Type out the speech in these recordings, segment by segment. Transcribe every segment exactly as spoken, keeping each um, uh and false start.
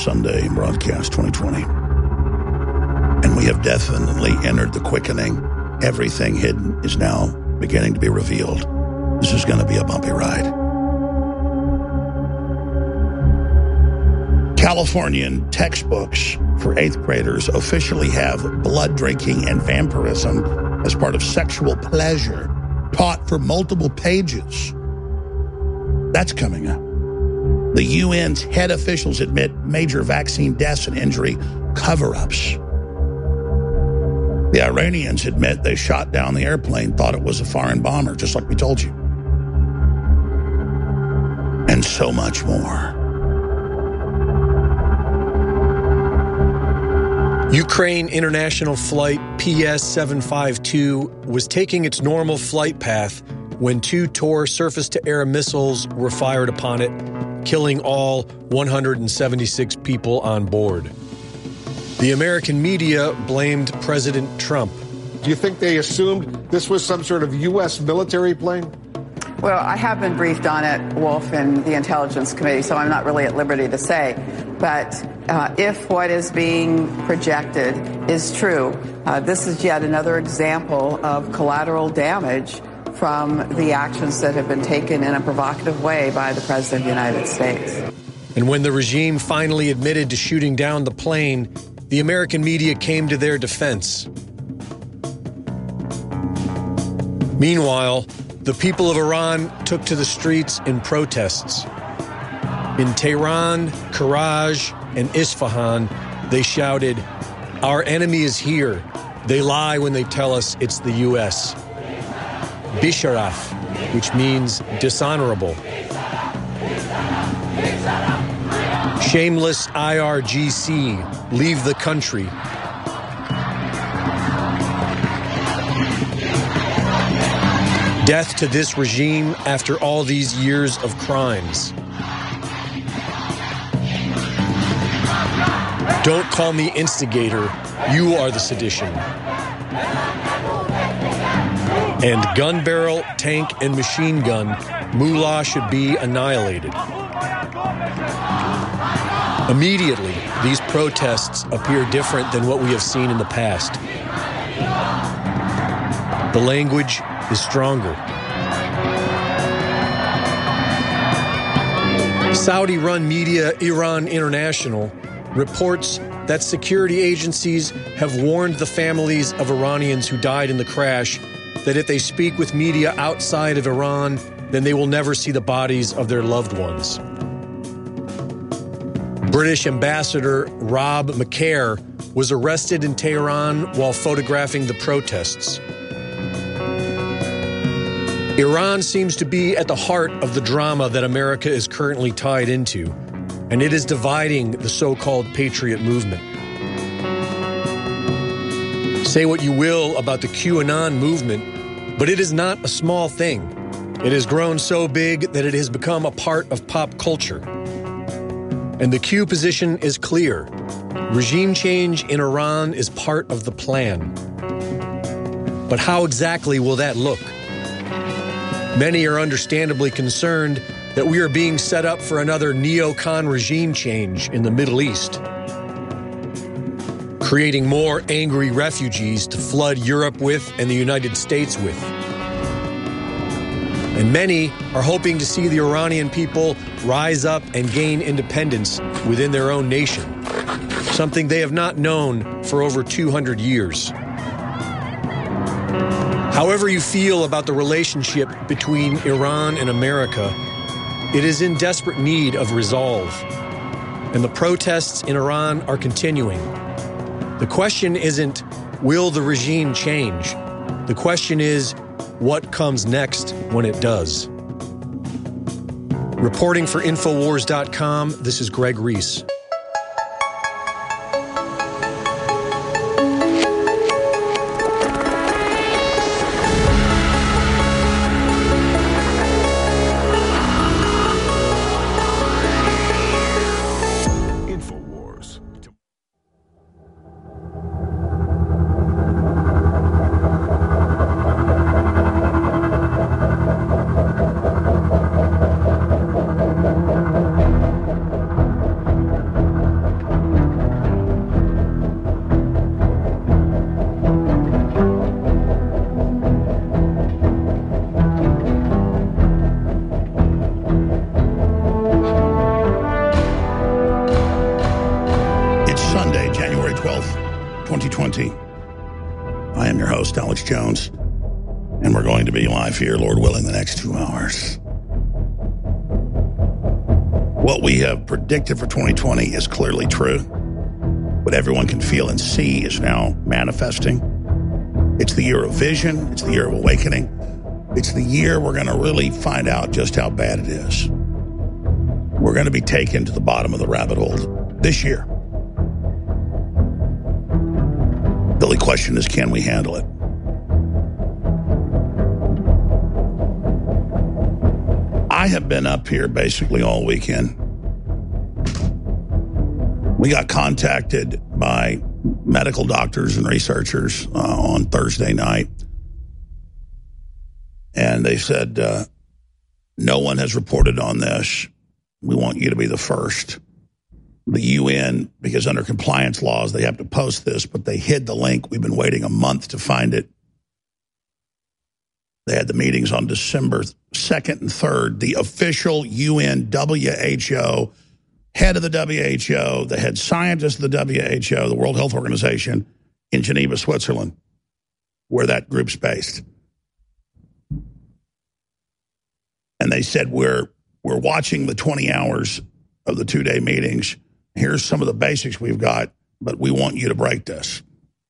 Sunday broadcast twenty twenty. And we have definitely entered the quickening. Everything hidden is now beginning to be revealed. This is going to be a bumpy ride. Californian textbooks for eighth graders officially have blood drinking and vampirism as part of sexual pleasure taught for multiple pages. That's coming up. The U N's head officials admit major vaccine deaths and injury cover-ups. The Iranians admit they shot down the airplane, thought it was a foreign bomber, just like we told you. And so much more. Ukraine International Flight P S seven five two was taking its normal flight path when two Tor surface-to-air missiles were fired upon it, killing all one hundred seventy-six people on board. The American media blamed President Trump. Do you think they assumed this was some sort of U S military plane? Well, I have been briefed on it, Wolf, in the Intelligence Committee, so I'm not really at liberty to say. But uh, if what is being projected is true, uh, this is yet another example of collateral damage from the actions that have been taken in a provocative way by the President of the United States. And when the regime finally admitted to shooting down the plane, the American media came to their defense. Meanwhile, the people of Iran took to the streets in protests. In Tehran, Karaj, and Isfahan, they shouted, "Our enemy is here. They lie when they tell us it's the U S" Bisharaf, which means dishonorable. Shameless I R G C, leave the country. Death to this regime after all these years of crimes. Don't call me instigator, you are the sedition. And gun barrel, tank, and machine gun, Mullah should be annihilated. Immediately, these protests appear different than what we have seen in the past. The language is stronger. Saudi-run media Iran International reports that security agencies have warned the families of Iranians who died in the crash that if they speak with media outside of Iran, then they will never see the bodies of their loved ones. British Ambassador Rob Macaire was arrested in Tehran while photographing the protests. Iran seems to be at the heart of the drama that America is currently tied into, and it is dividing the so-called patriot movement. Say what you will about the QAnon movement, but it is not a small thing. It has grown so big that it has become a part of pop culture. And the Q position is clear. Regime change in Iran is part of the plan. But how exactly will that look? Many are understandably concerned that we are being set up for another neocon regime change in the Middle East, creating more angry refugees to flood Europe with and the United States with. And many are hoping to see the Iranian people rise up and gain independence within their own nation, something they have not known for over two hundred years. However you feel about the relationship between Iran and America, it is in desperate need of resolve. And the protests in Iran are continuing. The question isn't, will the regime change? The question is, what comes next when it does? Reporting for Infowars dot com, this is Greg Reese. twenty twenty. I am your host, Alex Jones, and we're going to be live here, Lord willing, the next two hours. What we have predicted for twenty twenty is clearly true. What everyone can feel and see is now manifesting. It's the year of vision. It's the year of awakening. It's the year we're going to really find out just how bad it is. We're going to be taken to the bottom of the rabbit hole this year. The only question is, can we handle it? I have been up here basically all weekend. We got contacted by medical doctors and researchers uh, on Thursday night. And they said, uh, no one has reported on this. We want you to be the first. The U N, because under compliance laws, they have to post this, but they hid the link. We've been waiting a month to find it. They had the meetings on December second and third. The official U N W H O, head of the W H O, the head scientist of the W H O, the World Health Organization, in Geneva, Switzerland, where that group's based. And they said, we're we're watching the twenty hours of the two-day meetings. Here's some of the basics we've got, but we want you to break this.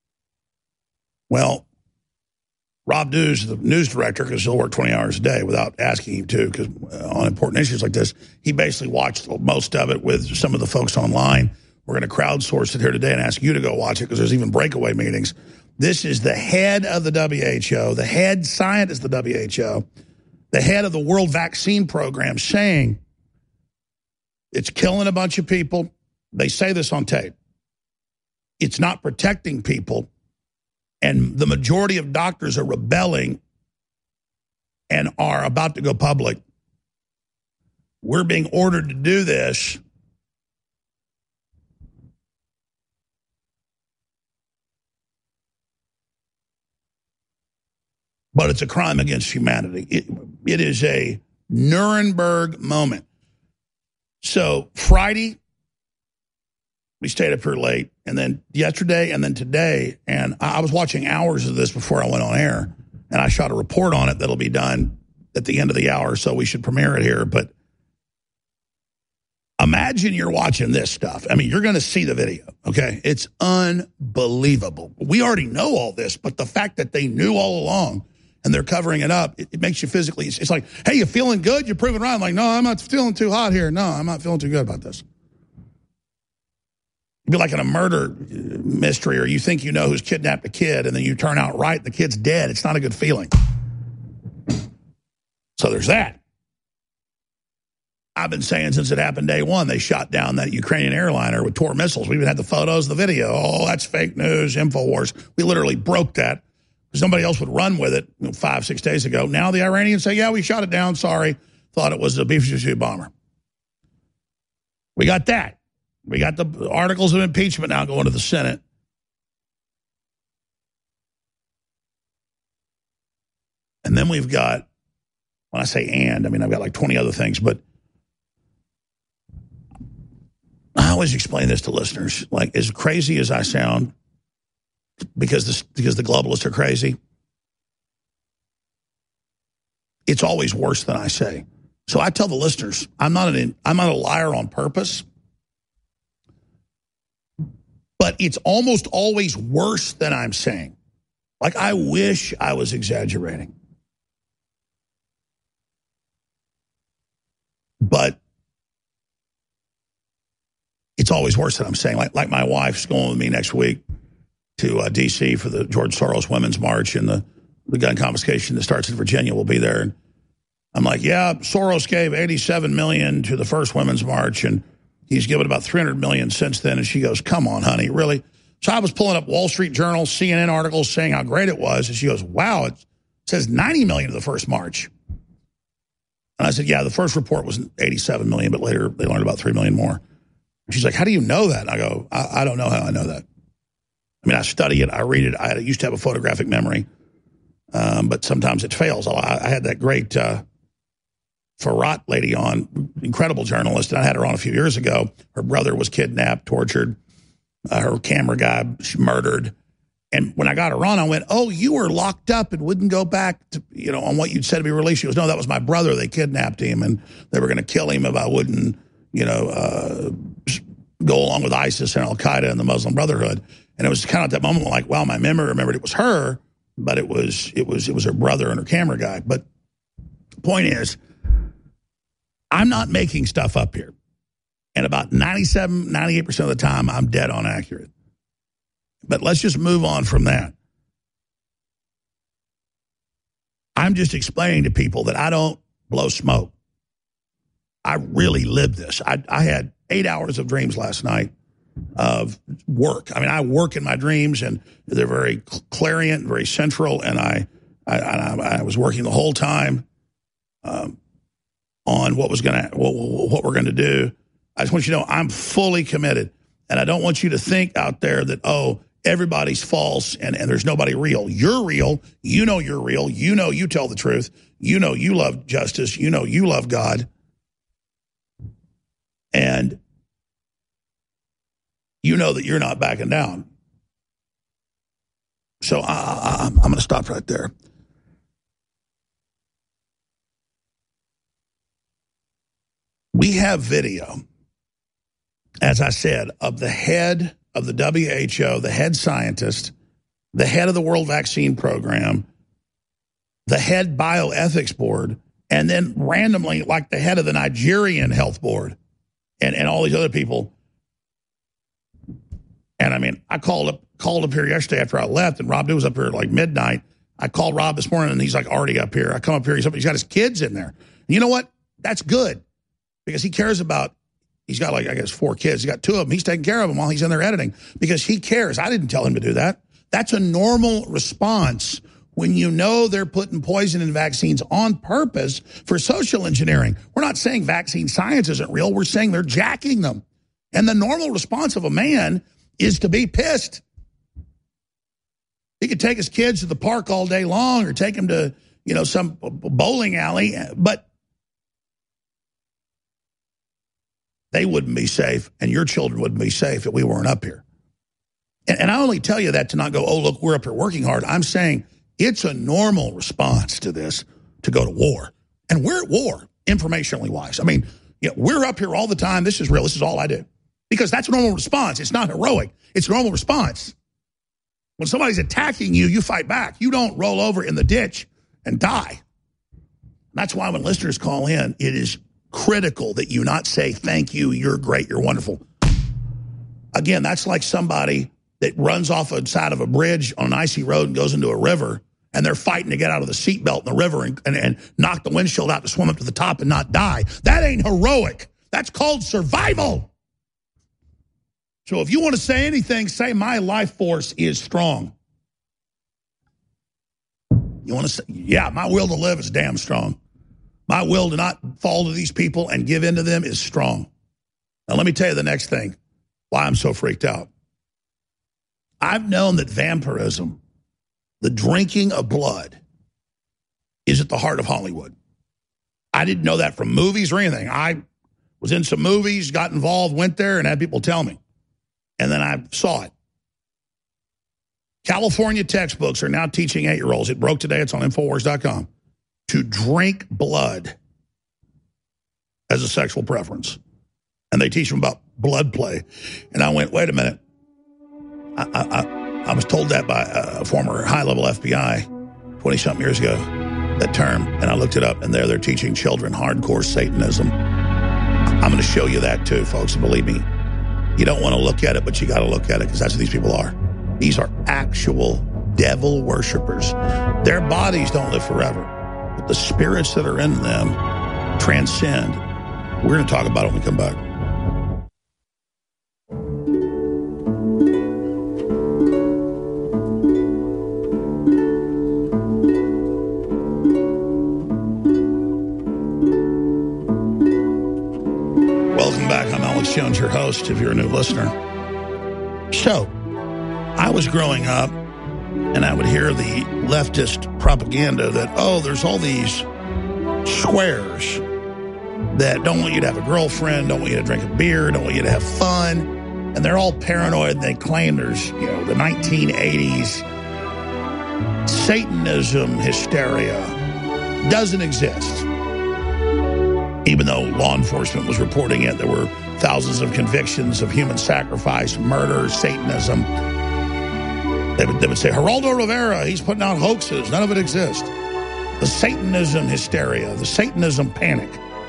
Well, Rob Dews, the news director, because he'll work twenty hours a day without asking him to, because on important issues like this, he basically watched most of it with some of the folks online. We're going to crowdsource it here today and ask you to go watch it, because there's even breakaway meetings. This is the head of the W H O, the head scientist of the W H O, the head of the World Vaccine Program, saying it's killing a bunch of people. They say this on tape. It's not protecting people. And the majority of doctors are rebelling and are about to go public. We're being ordered to do this. But it's a crime against humanity. It, it is a Nuremberg moment. So Friday, we stayed up here late, and then yesterday, and then today, and I was watching hours of this before I went on air, and I shot a report on it that'll be done at the end of the hour, so we should premiere it here. But imagine you're watching this stuff. I mean, you're going to see the video, okay? It's unbelievable. We already know all this, but the fact that they knew all along and they're covering it up, it, it makes you physically, it's, it's like, hey, you feeling good? You're proving right. I'm like, no, I'm not feeling too hot here. No, I'm not feeling too good about this. It'd be like in a murder mystery, or you think you know who's kidnapped a kid, and then you turn out right, the kid's dead. It's not a good feeling. So there's that. I've been saying since it happened day one, they shot down that Ukrainian airliner with Tor missiles. We even had the photos, the video. Oh, that's fake news, InfoWars. We literally broke that. Somebody else would run with it you know, five, six days ago. Now the Iranians say, yeah, we shot it down. Sorry. Thought it was a B fifty-two bomber. We got that. We got the articles of impeachment now going to the Senate. And then we've got, when I say and, I mean, I've got like twenty other things, but I always explain this to listeners. Like, as crazy as I sound, because this, because the globalists are crazy, it's always worse than I say. So I tell the listeners, I'm not an I'm not a liar on purpose, but it's almost always worse than I'm saying. Like, I wish I was exaggerating. But it's always worse than I'm saying. Like, like my wife's going with me next week to uh, D C for the George Soros Women's March, and the, the gun confiscation that starts in Virginia will be there. And I'm like, yeah, Soros gave eighty-seven million dollars to the first Women's March, and he's given about three hundred million dollars since then. And she goes, come on, honey, really? So I was pulling up Wall Street Journal, C N N articles saying how great it was. And she goes, wow, it says ninety million dollars to the first March. And I said, yeah, the first report was eighty-seven million dollars, but later they learned about three million dollars more. And she's like, how do you know that? And I go, I, I don't know how I know that. I mean, I study it, I read it. I used to have a photographic memory, um, but sometimes it fails. I, I had that great uh, Farhat lady on, incredible journalist, and I had her on a few years ago. Her brother was kidnapped, tortured, uh, her camera guy murdered, And when I got her on, I went, oh, you were locked up and wouldn't go back to, you know, on what you'd said to be released. She goes, no, that was my brother. They kidnapped him and they were going to kill him if I wouldn't, you know, uh, go along with ISIS and Al-Qaeda and the Muslim Brotherhood. And it was kind of at that moment like, well, my memory remembered it was her, but it was it was it was her brother and her camera guy. But the point is, I'm not making stuff up here. And about ninety-seven, ninety-eight percent of the time, I'm dead on accurate. But let's just move on from that. I'm just explaining to people that I don't blow smoke. I really lived this. I, I had eight hours of dreams last night of work. I mean, I work in my dreams, and they're very clarion, very central, and I I, I, I was working the whole time um, on what was going to what, what we're going to do. I just want you to know I'm fully committed, and I don't want you to think out there that, oh, everybody's false and, and there's nobody real. You're real. You know you're real. You know you tell the truth. You know you love justice. You know you love God. And you know that you're not backing down. So I, I, I'm going to stop right there. We have video, as I said, of the head of the W H O, the head scientist, the head of the World Vaccine Program, the head bioethics board, and then randomly, like the head of the Nigerian health board, and, and all these other people. And I mean, I called up called up here yesterday after I left, and Rob Dew was up here at like midnight. I called Rob this morning, and he's like already up here. I come up here, he's up, he's got his kids in there. And you know what? That's good, because he cares about, he's got like, I guess, four kids. He's got two of them. He's taking care of them while he's in there editing, because he cares. I didn't tell him to do that. That's a normal response when you know they're putting poison in vaccines on purpose for social engineering. We're not saying vaccine science isn't real. We're saying they're jacking them. And the normal response of a man is to be pissed. He could take his kids to the park all day long or take them to, you know, some bowling alley, but they wouldn't be safe, and your children wouldn't be safe if we weren't up here. And, and I only tell you that to not go, oh, look, we're up here working hard. I'm saying it's a normal response to this to go to war. And we're at war, informationally wise. I mean, you know, we're up here all the time. This is real. This is all I do. Because that's a normal response. It's not heroic. It's a normal response. When somebody's attacking you, you fight back. You don't roll over in the ditch and die. That's why when listeners call in, it is critical that you not say, thank you, you're great, you're wonderful. Again, that's like somebody that runs off the side of a bridge on an icy road and goes into a river, and they're fighting to get out of the seatbelt in the river and, and, and knock the windshield out to swim up to the top and not die. That ain't heroic. That's called survival. So if you want to say anything, say my life force is strong. You want to say, yeah, my will to live is damn strong. My will to not fall to these people and give in to them is strong. Now let me tell you the next thing, why I'm so freaked out. I've known that vampirism, the drinking of blood, is at the heart of Hollywood. I didn't know that from movies or anything. I was in some movies, got involved, went there, and had people tell me. And then I saw it. California textbooks are now teaching eight-year-olds. It broke today. It's on Infowars dot com. To drink blood as a sexual preference. And they teach them about blood play. And I went, wait a minute. I, I, I was told that by a former high-level F B I twenty-something years ago, that term. And I looked it up, and there they're teaching children hardcore Satanism. I'm going to show you that too, folks. And believe me, you don't want to look at it, but you got to look at it, because that's what these people are. These are actual devil worshipers. Their bodies don't live forever, but the spirits that are in them transcend. We're going to talk about it when we come back. Welcome back. I'm Alex Jones, your host, if you're a new listener. So, I was growing up, and I would hear the leftist propaganda that, oh, there's all these squares that don't want you to have a girlfriend, don't want you to drink a beer, don't want you to have fun. And they're all paranoid. And they claim there's, you know, the nineteen eighties Satanism hysteria doesn't exist. Even though law enforcement was reporting it, there were thousands of convictions of human sacrifice, murder, Satanism. They would, they would say, Geraldo Rivera, he's putting out hoaxes. None of it exists. The Satanism hysteria, the Satanism panic.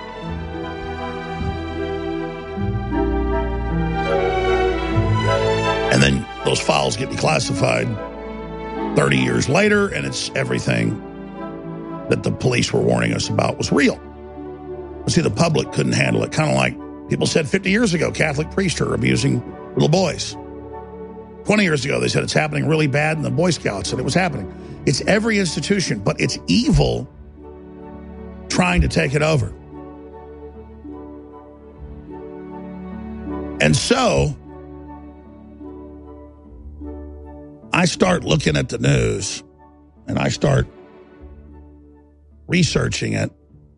And then those files get declassified thirty years later, and it's everything that the police were warning us about was real. See, the public couldn't handle it, kind of like people said fifty years ago, Catholic priests are abusing little boys. twenty years ago, they said it's happening really bad in the Boy Scouts, and it was happening. It's every institution, but it's evil trying to take it over. And so I start looking at the news, and I start researching it.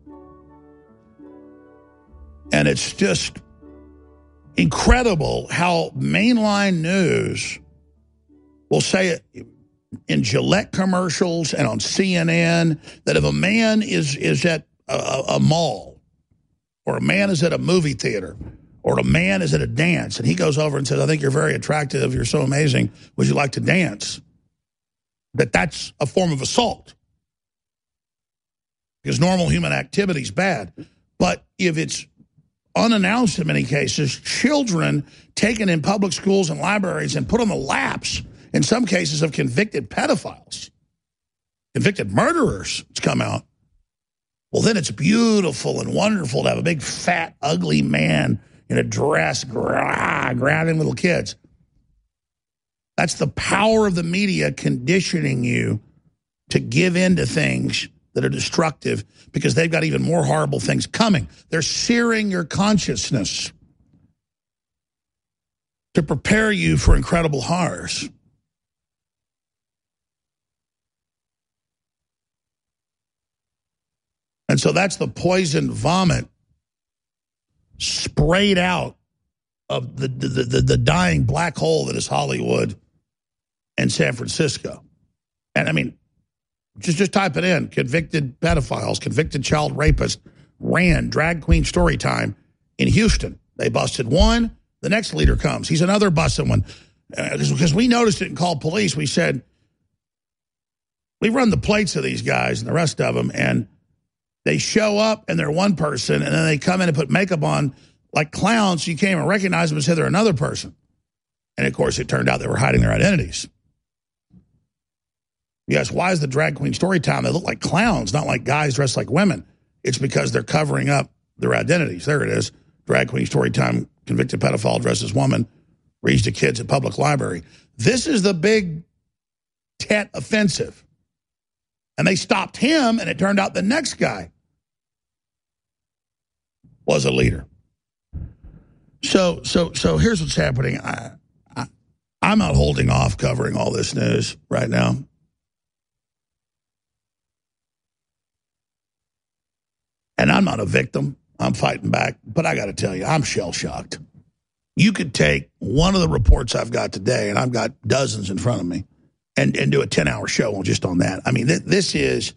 And it's just incredible how mainline news will say it in Gillette commercials and on C N N that if a man is, is at a, a mall, or a man is at a movie theater, or a man is at a dance, and he goes over and says, I think you're very attractive, you're so amazing, would you like to dance? That that's a form of assault. Because normal human activity is bad. But if it's unannounced in many cases, children taken in public schools and libraries and put on the laps, in some cases, of convicted pedophiles, convicted murderers, it's come out. Well, then it's beautiful and wonderful to have a big, fat, ugly man in a dress gra- grabbing little kids. That's the power of the media conditioning you to give in to things that are destructive because they've got even more horrible things coming. They're searing your consciousness to prepare you for incredible horrors. And so that's the poison vomit sprayed out of the, the, the, the dying black hole that is Hollywood and San Francisco. And I mean, just, just type it in, convicted pedophiles, convicted child rapists, ran drag queen story time in Houston. They busted one, the next leader comes. He's another busted one. Uh, because we noticed it and called police. We said, we run the plates of these guys and the rest of them, and they show up and they're one person, and then they come in and put makeup on like clowns, so you can't even recognize them and say they're another person. And, of course, it turned out they were hiding their identities. Yes, why is the drag queen story time? They look like clowns, not like guys dressed like women. It's because they're covering up their identities. There it is. Drag queen story time, convicted pedophile dresses woman, reads to kids at public library. This is the big Tet offensive. And they stopped him, and it turned out the next guy was a leader. So, so, so here's what's happening. I, I, I'm not holding off covering all this news right now. And I'm not a victim. I'm fighting back. But I got to tell you, I'm shell-shocked. You could take one of the reports I've got today, and I've got dozens in front of me, and, and do a ten-hour show just on that. I mean, th- this is,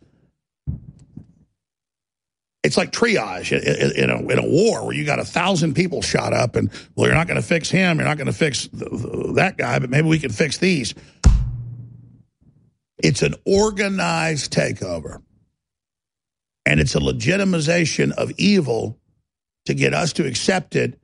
it's like triage in, in, a, in a war where you got a thousand people shot up, and, well, you're not going to fix him, you're not going to fix th- th- that guy, but maybe we can fix these. It's an organized takeover. And it's a legitimization of evil to get us to accept it.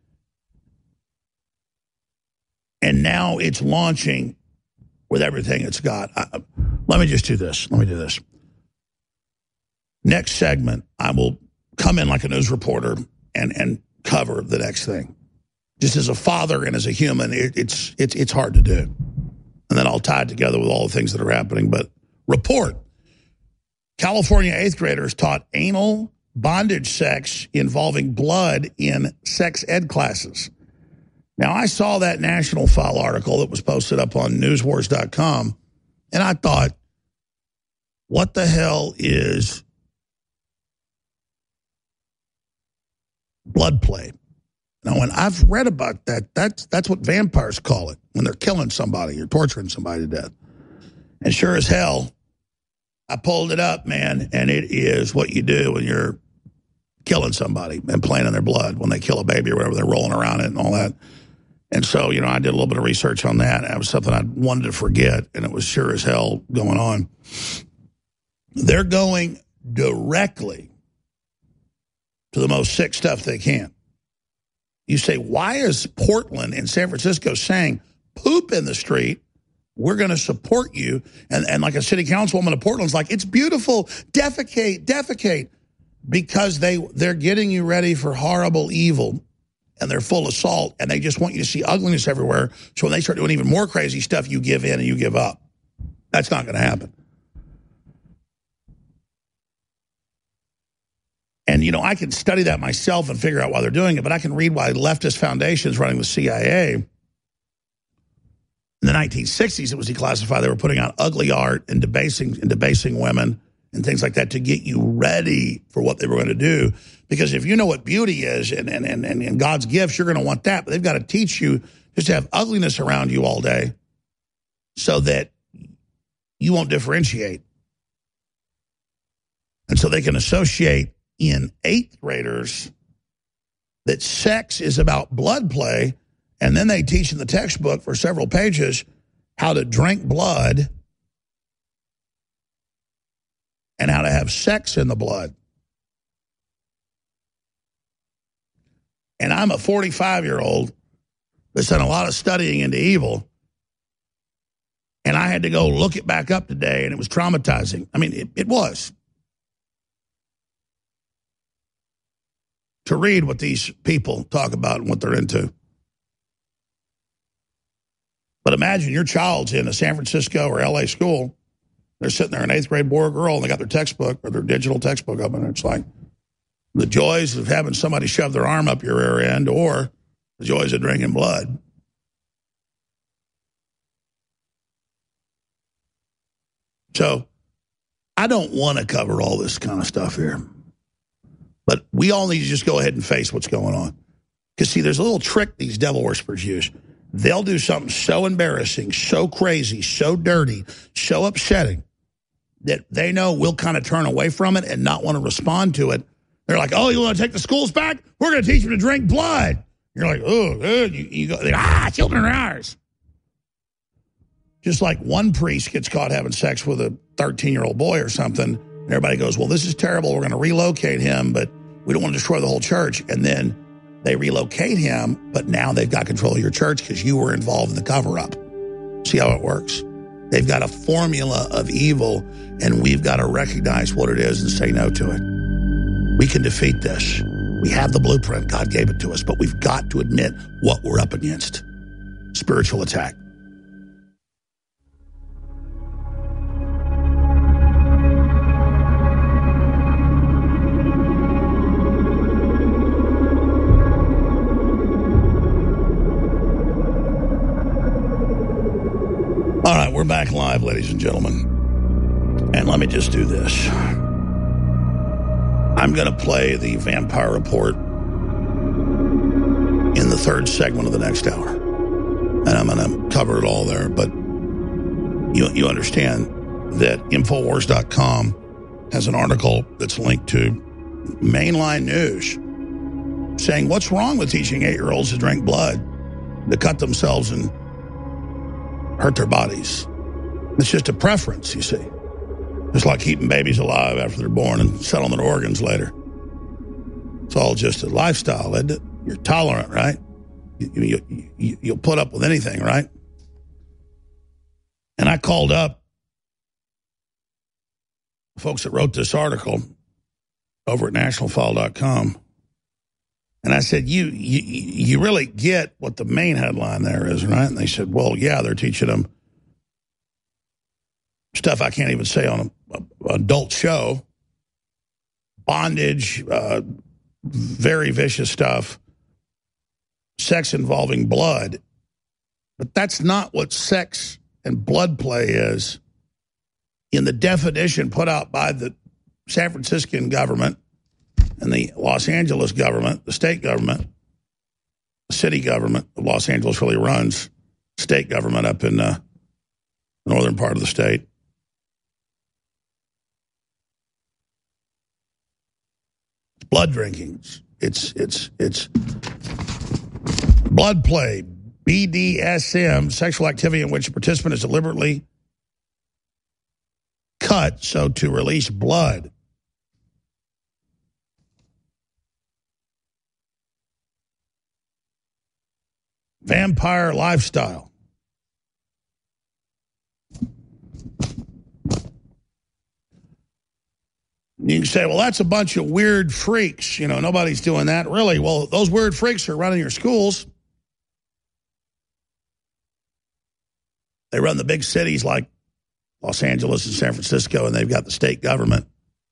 And now it's launching with everything it's got. I, let me just do this. Let me do this. Next segment, I will come in like a news reporter and, and cover the next thing. Just as a father and as a human, it, it's, it's, it's hard to do. And then I'll tie it together with all the things that are happening. But report. California eighth graders taught anal bondage sex involving blood in sex ed classes. Now, I saw that National File article that was posted up on news wars dot com, and I thought, what the hell is blood play? And I went, I've read about that. That's, that's what vampires call it when they're killing somebody or torturing somebody to death. And sure as hell, I pulled it up, man, and it is what you do when you're killing somebody and playing in their blood. When they kill a baby or whatever, they're rolling around it and all that. And so, you know, I did a little bit of research on that. It was something I wanted to forget, and it was sure as hell going on. They're going directly to the most sick stuff they can. You say, why is Portland and San Francisco saying, poop in the street, we're going to support you? And, and like a city councilwoman of Portland's like, it's beautiful, defecate, defecate. Because they, they're getting you ready for horrible evil, and they're full of salt, and they just want you to see ugliness everywhere. So when they start doing even more crazy stuff, you give in and you give up. That's not going to happen. And, you know, I can study that myself and figure out why they're doing it, but I can read why leftist foundations running the C I A, in the nineteen sixties, it was declassified. They were putting out ugly art and debasing, and debasing women and things like that to get you ready for what they were going to do. Because if you know what beauty is and, and, and, and God's gifts, you're going to want that. But they've got to teach you just to have ugliness around you all day so that you won't differentiate. And so they can associate in eighth graders that sex is about blood play, and then they teach in the textbook for several pages how to drink blood and how to have sex in the blood. And I'm a forty-five-year-old that's done a lot of studying into evil, and I had to go look it back up today, and it was traumatizing. I mean, it, it was. To read what these people talk about and what they're into. But imagine your child's in a San Francisco or L A school. They're sitting there, an eighth grade boy or girl, and they got their textbook or their digital textbook up, and it's like the joys of having somebody shove their arm up your rear end, or the joys of drinking blood. So I don't want to cover all this kind of stuff here. But we all need to just go ahead and face what's going on. Because, see, there's a little trick these devil worshippers use. They'll do something so embarrassing, so crazy, so dirty, so upsetting that they know we'll kind of turn away from it and not want to respond to it. They're like, oh, you want to take the schools back? We're going to teach them to drink blood. You're like, oh, good. You, you go, ah, children are ours. Just like one priest gets caught having sex with a thirteen-year-old boy or something, and everybody goes, well, this is terrible. We're going to relocate him, but we don't want to destroy the whole church. And then they relocate him, but now they've got control of your church because you were involved in the cover-up. See how it works? They've got a formula of evil, and we've got to recognize what it is and say no to it. We can defeat this. We have the blueprint. God gave it to us, but we've got to admit what we're up against. Spiritual attack. All right, we're back live, ladies and gentlemen. And let me just do this. I'm going to play the Vampire Report in the third segment of the next hour. And I'm going to cover it all there. But you, you understand that Infowars dot com has an article that's linked to mainline news saying, what's wrong with teaching eight-year-olds to drink blood, to cut themselves and hurt their bodies? It's just a preference, you see. It's like keeping babies alive after they're born and selling their organs later. It's all just a lifestyle, isn't it? You're tolerant, right? You, you, you, you'll put up with anything, right? And I called up folks that wrote this article over at national file dot com, and I said, you, you you really get what the main headline there is, right? And they said, well, yeah, they're teaching them stuff I can't even say on an adult show. Bondage, uh, very vicious stuff, sex involving blood. But that's not what sex and blood play is in the definition put out by the San Franciscan government and the Los Angeles government, the state government. city government of Los Angeles really runs state government up in the northern part of the state. Blood drinkings. It's it's it's blood play, B D S M, sexual activity in which a participant is deliberately cut so to release blood. Vampire lifestyle. You can say, well, that's a bunch of weird freaks. You know, nobody's doing that. Really? Well, those weird freaks are running your schools. They run the big cities like Los Angeles and San Francisco, and they've got the state government.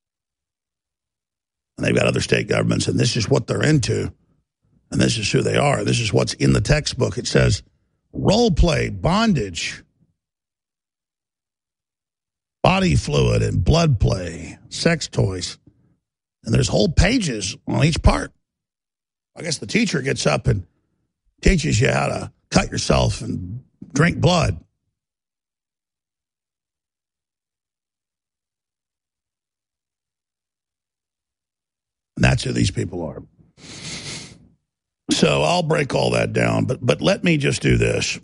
And they've got other state governments, and this is what they're into. And this is who they are. This is what's in the textbook. It says role play, bondage, body fluid and blood play, sex toys. And there's whole pages on each part. I guess the teacher gets up and teaches you how to cut yourself and drink blood. And that's who these people are. So I'll break all that down, but but let me just do this,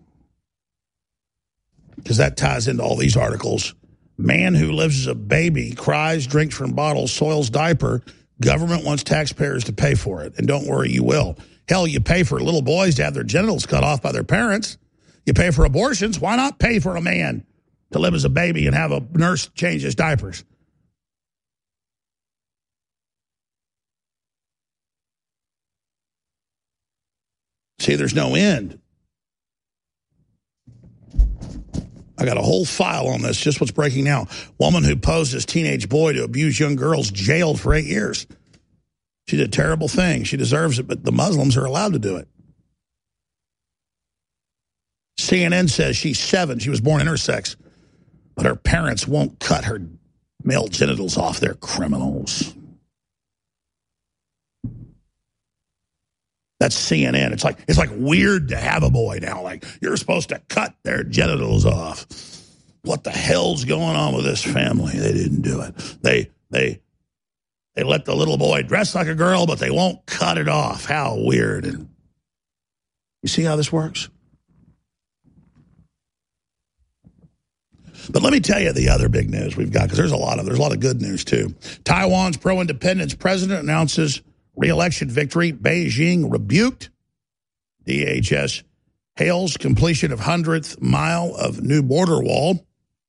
because that ties into all these articles. Man who lives as a baby, cries, drinks from bottles, soils diaper. Government wants taxpayers to pay for it. And don't worry, you will. Hell, you pay for little boys to have their genitals cut off by their parents. You pay for abortions. Why not pay for a man to live as a baby and have a nurse change his diapers? See, there's no end. I got a whole file on this, just what's breaking now. Woman who posed as teenage boy to abuse young girls, jailed for eight years. She did a terrible thing. She deserves it, but the Muslims are allowed to do it. C N N says she's seven. She was born intersex, but her parents won't cut her male genitals off. They're criminals. That's C N N. It's like it's like weird to have a boy now. Like, you're supposed to cut their genitals off. What the hell's going on with this family? They didn't do it. They they they let the little boy dress like a girl, but they won't cut it off. How weird. And you see how this works? But let me tell you the other big news we've got, because there's a lot of there's a lot of good news too. Taiwan's pro-independence president announces re-election victory. Beijing rebuked. D H S hails completion of hundredth mile of new border wall.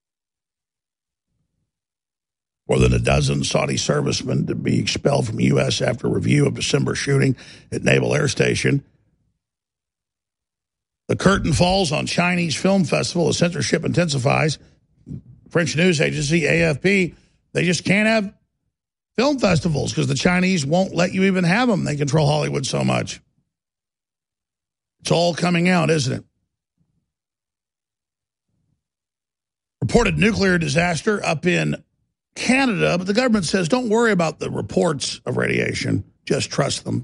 More than a dozen Saudi servicemen to be expelled from U S after review of December shooting at Naval Air Station. The curtain falls on Chinese Film Festival as censorship intensifies. French news agency A F P, they just can't have film festivals because the Chinese won't let you even have them. They control Hollywood so much. It's all coming out, isn't it? Reported nuclear disaster up in Canada, but the government says don't worry about the reports of radiation. Just trust them.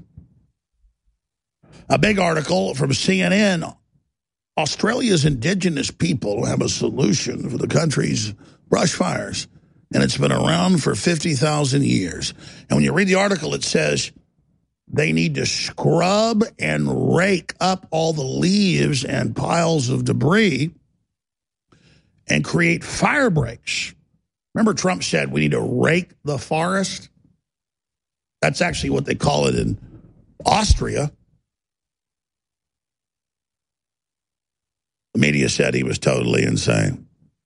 A big article from C N N. Australia's indigenous people have a solution for the country's brush fires. And it's been around for fifty thousand years. And when you read the article, it says they need to scrub and rake up all the leaves and piles of debris and create fire breaks. Remember, Trump said we need to rake the forest? That's actually what they call it in Austria. The media said he was totally insane.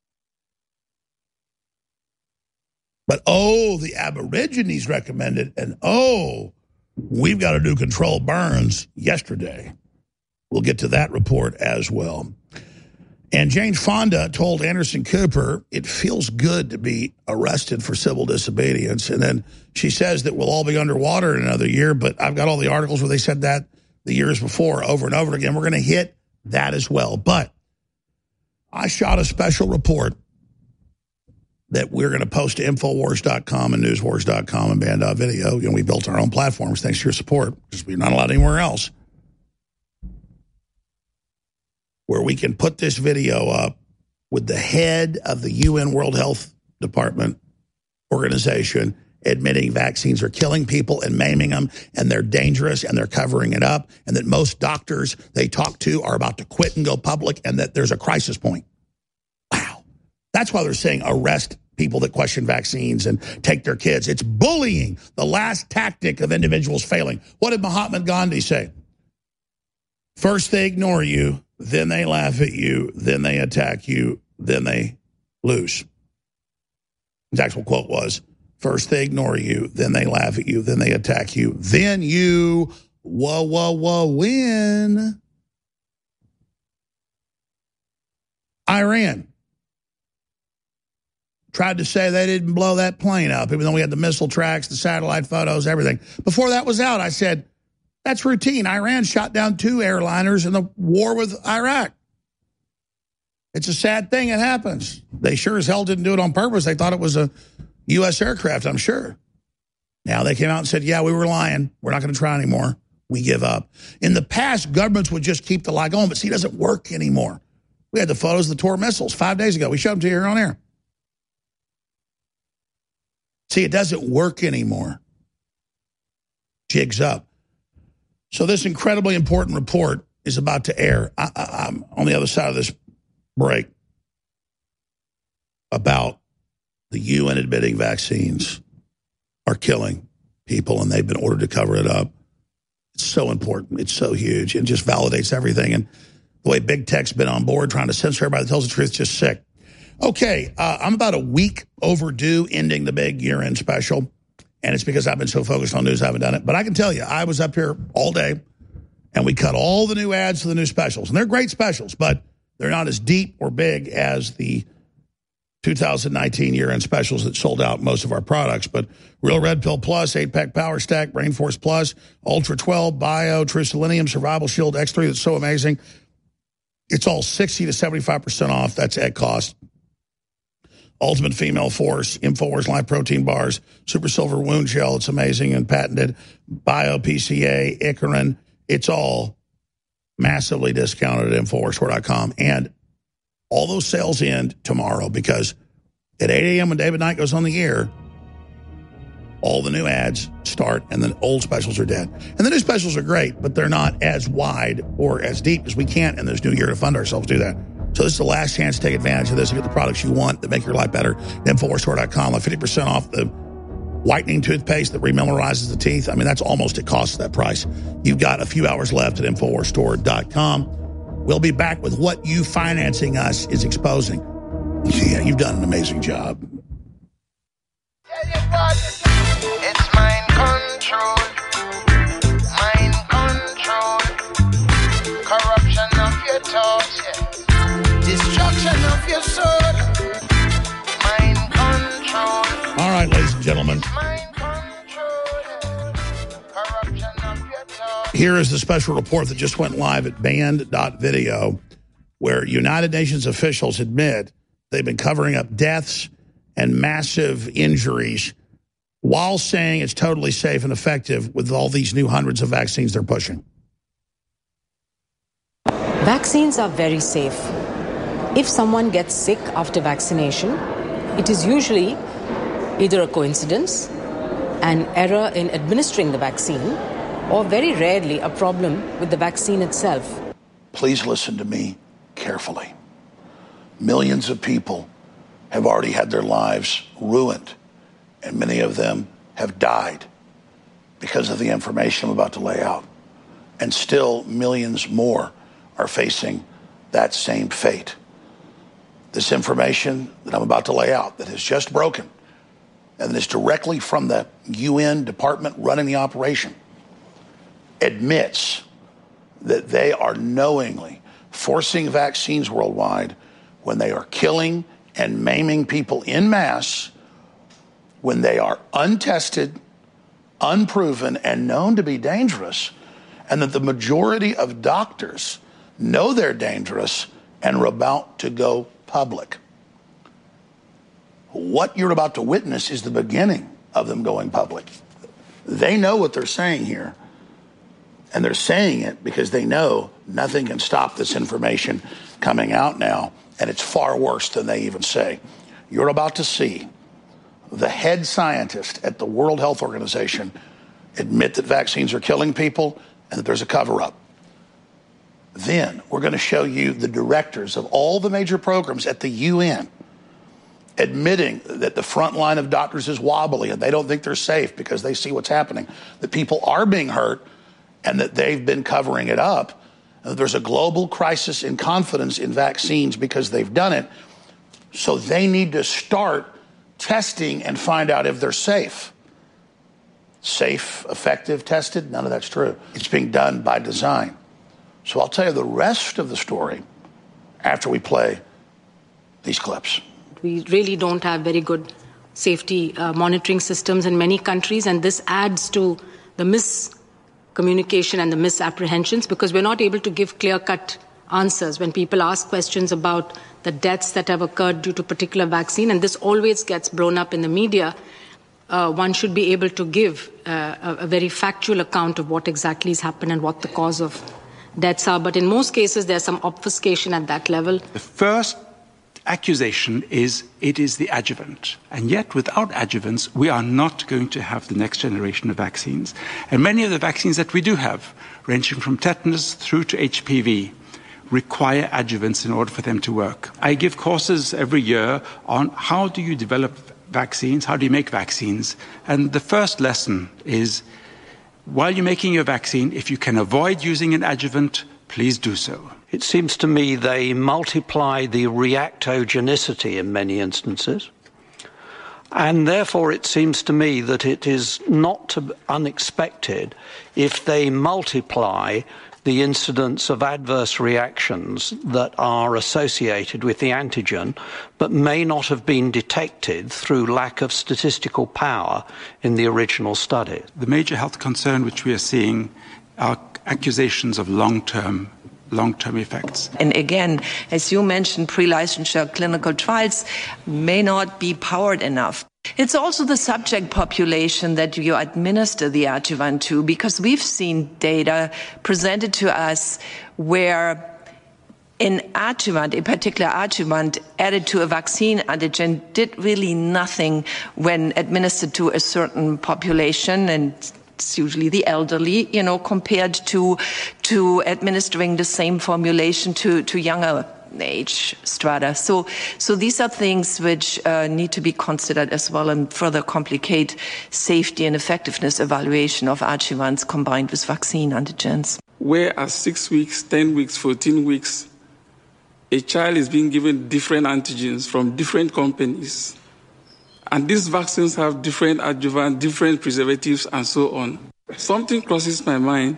But, oh, the Aborigines recommended, and, oh, we've got to do controlled burns yesterday. We'll get to that report as well. And Jane Fonda told Anderson Cooper it feels good to be arrested for civil disobedience. And then she says that we'll all be underwater in another year, but I've got all the articles where they said that the years before over and over again. We're going to hit that as well. But I shot a special report that we're going to post to Infowars dot com and Newswars dot com and Band.video. You know, we built our own platforms thanks to your support because we're not allowed anywhere else. where we can put this video up with the head of the U N World Health Department organization admitting vaccines are killing people and maiming them, and they're dangerous, and they're covering it up, and that most doctors they talk to are about to quit and go public, and that there's a crisis point. Wow. That's why they're saying arrest people that question vaccines and take their kids. It's bullying, the last tactic of individuals failing. What did Mahatma Gandhi say? First they ignore you, then they laugh at you, then they attack you, then they lose. His actual quote was, first they ignore you, then they laugh at you, then they attack you, then you, whoa, whoa, whoa, win. Iran tried to say they didn't blow that plane up, even though we had the missile tracks, the satellite photos, everything. Before that was out, I said, that's routine. Iran shot down two airliners in the war with Iraq. It's a sad thing. It happens. They sure as hell didn't do it on purpose. They thought it was a U S aircraft, I'm sure. Now they came out and said, yeah, we were lying. We're not going to try anymore. We give up. In the past, governments would just keep the lie going, but see, it doesn't work anymore. We had the photos of the Tor missiles five days ago. We showed them to you here on air. See, it doesn't work anymore. Jigs up. So this incredibly important report is about to air. I, I, I'm on the other side of this break about the U N admitting vaccines are killing people, and they've been ordered to cover it up. It's so important. It's so huge. It just validates everything. And the way big tech's been on board trying to censor everybody that tells the truth is just sick. Okay, uh, I'm about a week overdue ending the big year-end special, and it's because I've been so focused on news I haven't done it. But I can tell you, I was up here all day, and we cut all the new ads for the new specials. And they're great specials, but they're not as deep or big as the two thousand nineteen year-end specials that sold out most of our products. But Real Red Pill Plus, eight pack Power Stack, Brain Force Plus, Ultra twelve, Bio, True Selenium, Survival Shield, X three, that's so amazing. It's all sixty to seventy-five percent off. That's at cost. Ultimate Female Force, InfoWars Live Protein Bars, Super Silver Wound Gel, it's amazing and patented. Bio P C A, Icarin, it's all massively discounted at Infowars Store dot com. And all those sales end tomorrow, because at eight a.m. when David Knight goes on the air, all the new ads start and the old specials are dead. And the new specials are great, but they're not as wide or as deep as we can't in this new year to fund ourselves do that. So this is the last chance to take advantage of this and get the products you want that make your life better. Infowars Store dot com, like fifty percent off the whitening toothpaste that remillorizes the teeth. I mean, that's almost at cost of that price. You've got a few hours left at Infowars Store dot com. We'll be back with what you financing us is exposing. Yeah, you've done an amazing job. It's mind control. Mind control. Corruption of your thoughts, yeah. Destruction of your soul. Mind control. All right, ladies and gentlemen. Mind control. Corruption of your thoughts. Here is the special report that just went live at banned dot video, where United Nations officials admit they've been covering up deaths and massive injuries while saying it's totally safe and effective with all these new hundreds of vaccines they're pushing. Vaccines are very safe. If someone gets sick after vaccination, it is usually either a coincidence, an error in administering the vaccine, or very rarely a problem with the vaccine itself. Please listen to me carefully. Millions of people have already had their lives ruined, and many of them have died because of the information I'm about to lay out. And still millions more are facing that same fate. This information that I'm about to lay out that has just broken, and is directly from the U N department running the operation, admits that they are knowingly forcing vaccines worldwide when they are killing and maiming people en masse, when they are untested, unproven, and known to be dangerous, and that the majority of doctors know they're dangerous and are about to go public. What you're about to witness is the beginning of them going public. They know what they're saying here. And they're saying it because they know nothing can stop this information coming out now, and it's far worse than they even say. You're about to see the head scientist at the World Health Organization admit that vaccines are killing people and that there's a cover-up. Then we're going to show you the directors of all the major programs at the U N admitting that the front line of doctors is wobbly and they don't think they're safe because they see what's happening, that people are being hurt and that they've been covering it up. And there's a global crisis in confidence in vaccines because they've done it. So they need to start testing and find out if they're safe. Safe, effective, tested, none of that's true. It's being done by design. So I'll tell you the rest of the story after we play these clips. We really don't have very good safety uh, monitoring systems in many countries, and this adds to the miscommunication and the misapprehensions because we're not able to give clear-cut answers when people ask questions about the deaths that have occurred due to a particular vaccine, and this always gets blown up in the media. Uh, one should be able to give uh, a, a very factual account of what exactly has happened and what the cause of deaths are. But in most cases, there's some obfuscation at that level. The first accusation is it is the adjuvant. And yet, without adjuvants, we are not going to have the next generation of vaccines. And many of the vaccines that we do have, ranging from tetanus through to H P V, require adjuvants in order for them to work. I give courses every year on how do you develop vaccines, how do you make vaccines. And the first lesson is, while you're making your vaccine, if you can avoid using an adjuvant, please do so. It seems to me they multiply the reactogenicity in many instances. And therefore, it seems to me that it is not to unexpected if they multiply the incidence of adverse reactions that are associated with the antigen, but may not have been detected through lack of statistical power in the original study. The major health concern which we are seeing are accusations of long-term long-term effects. And again, as you mentioned, pre-licensure clinical trials may not be powered enough. It's also the subject population that you administer the adjuvant to, because we've seen data presented to us where an adjuvant, a particular adjuvant added to a vaccine antigen did really nothing when administered to a certain population, and it's usually the elderly, you know, compared to to administering the same formulation to, to younger age strata. So, so these are things which uh, need to be considered as well and further complicate safety and effectiveness evaluation of adjuvants combined with vaccine antigens. Where at six weeks, ten weeks, fourteen weeks, a child is being given different antigens from different companies. And these vaccines have different adjuvants, different preservatives, and so on. Something crosses my mind.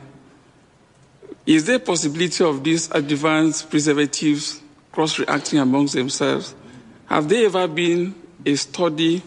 Is there a possibility of these adjuvants, preservatives, cross-reacting amongst themselves? Have there ever been a study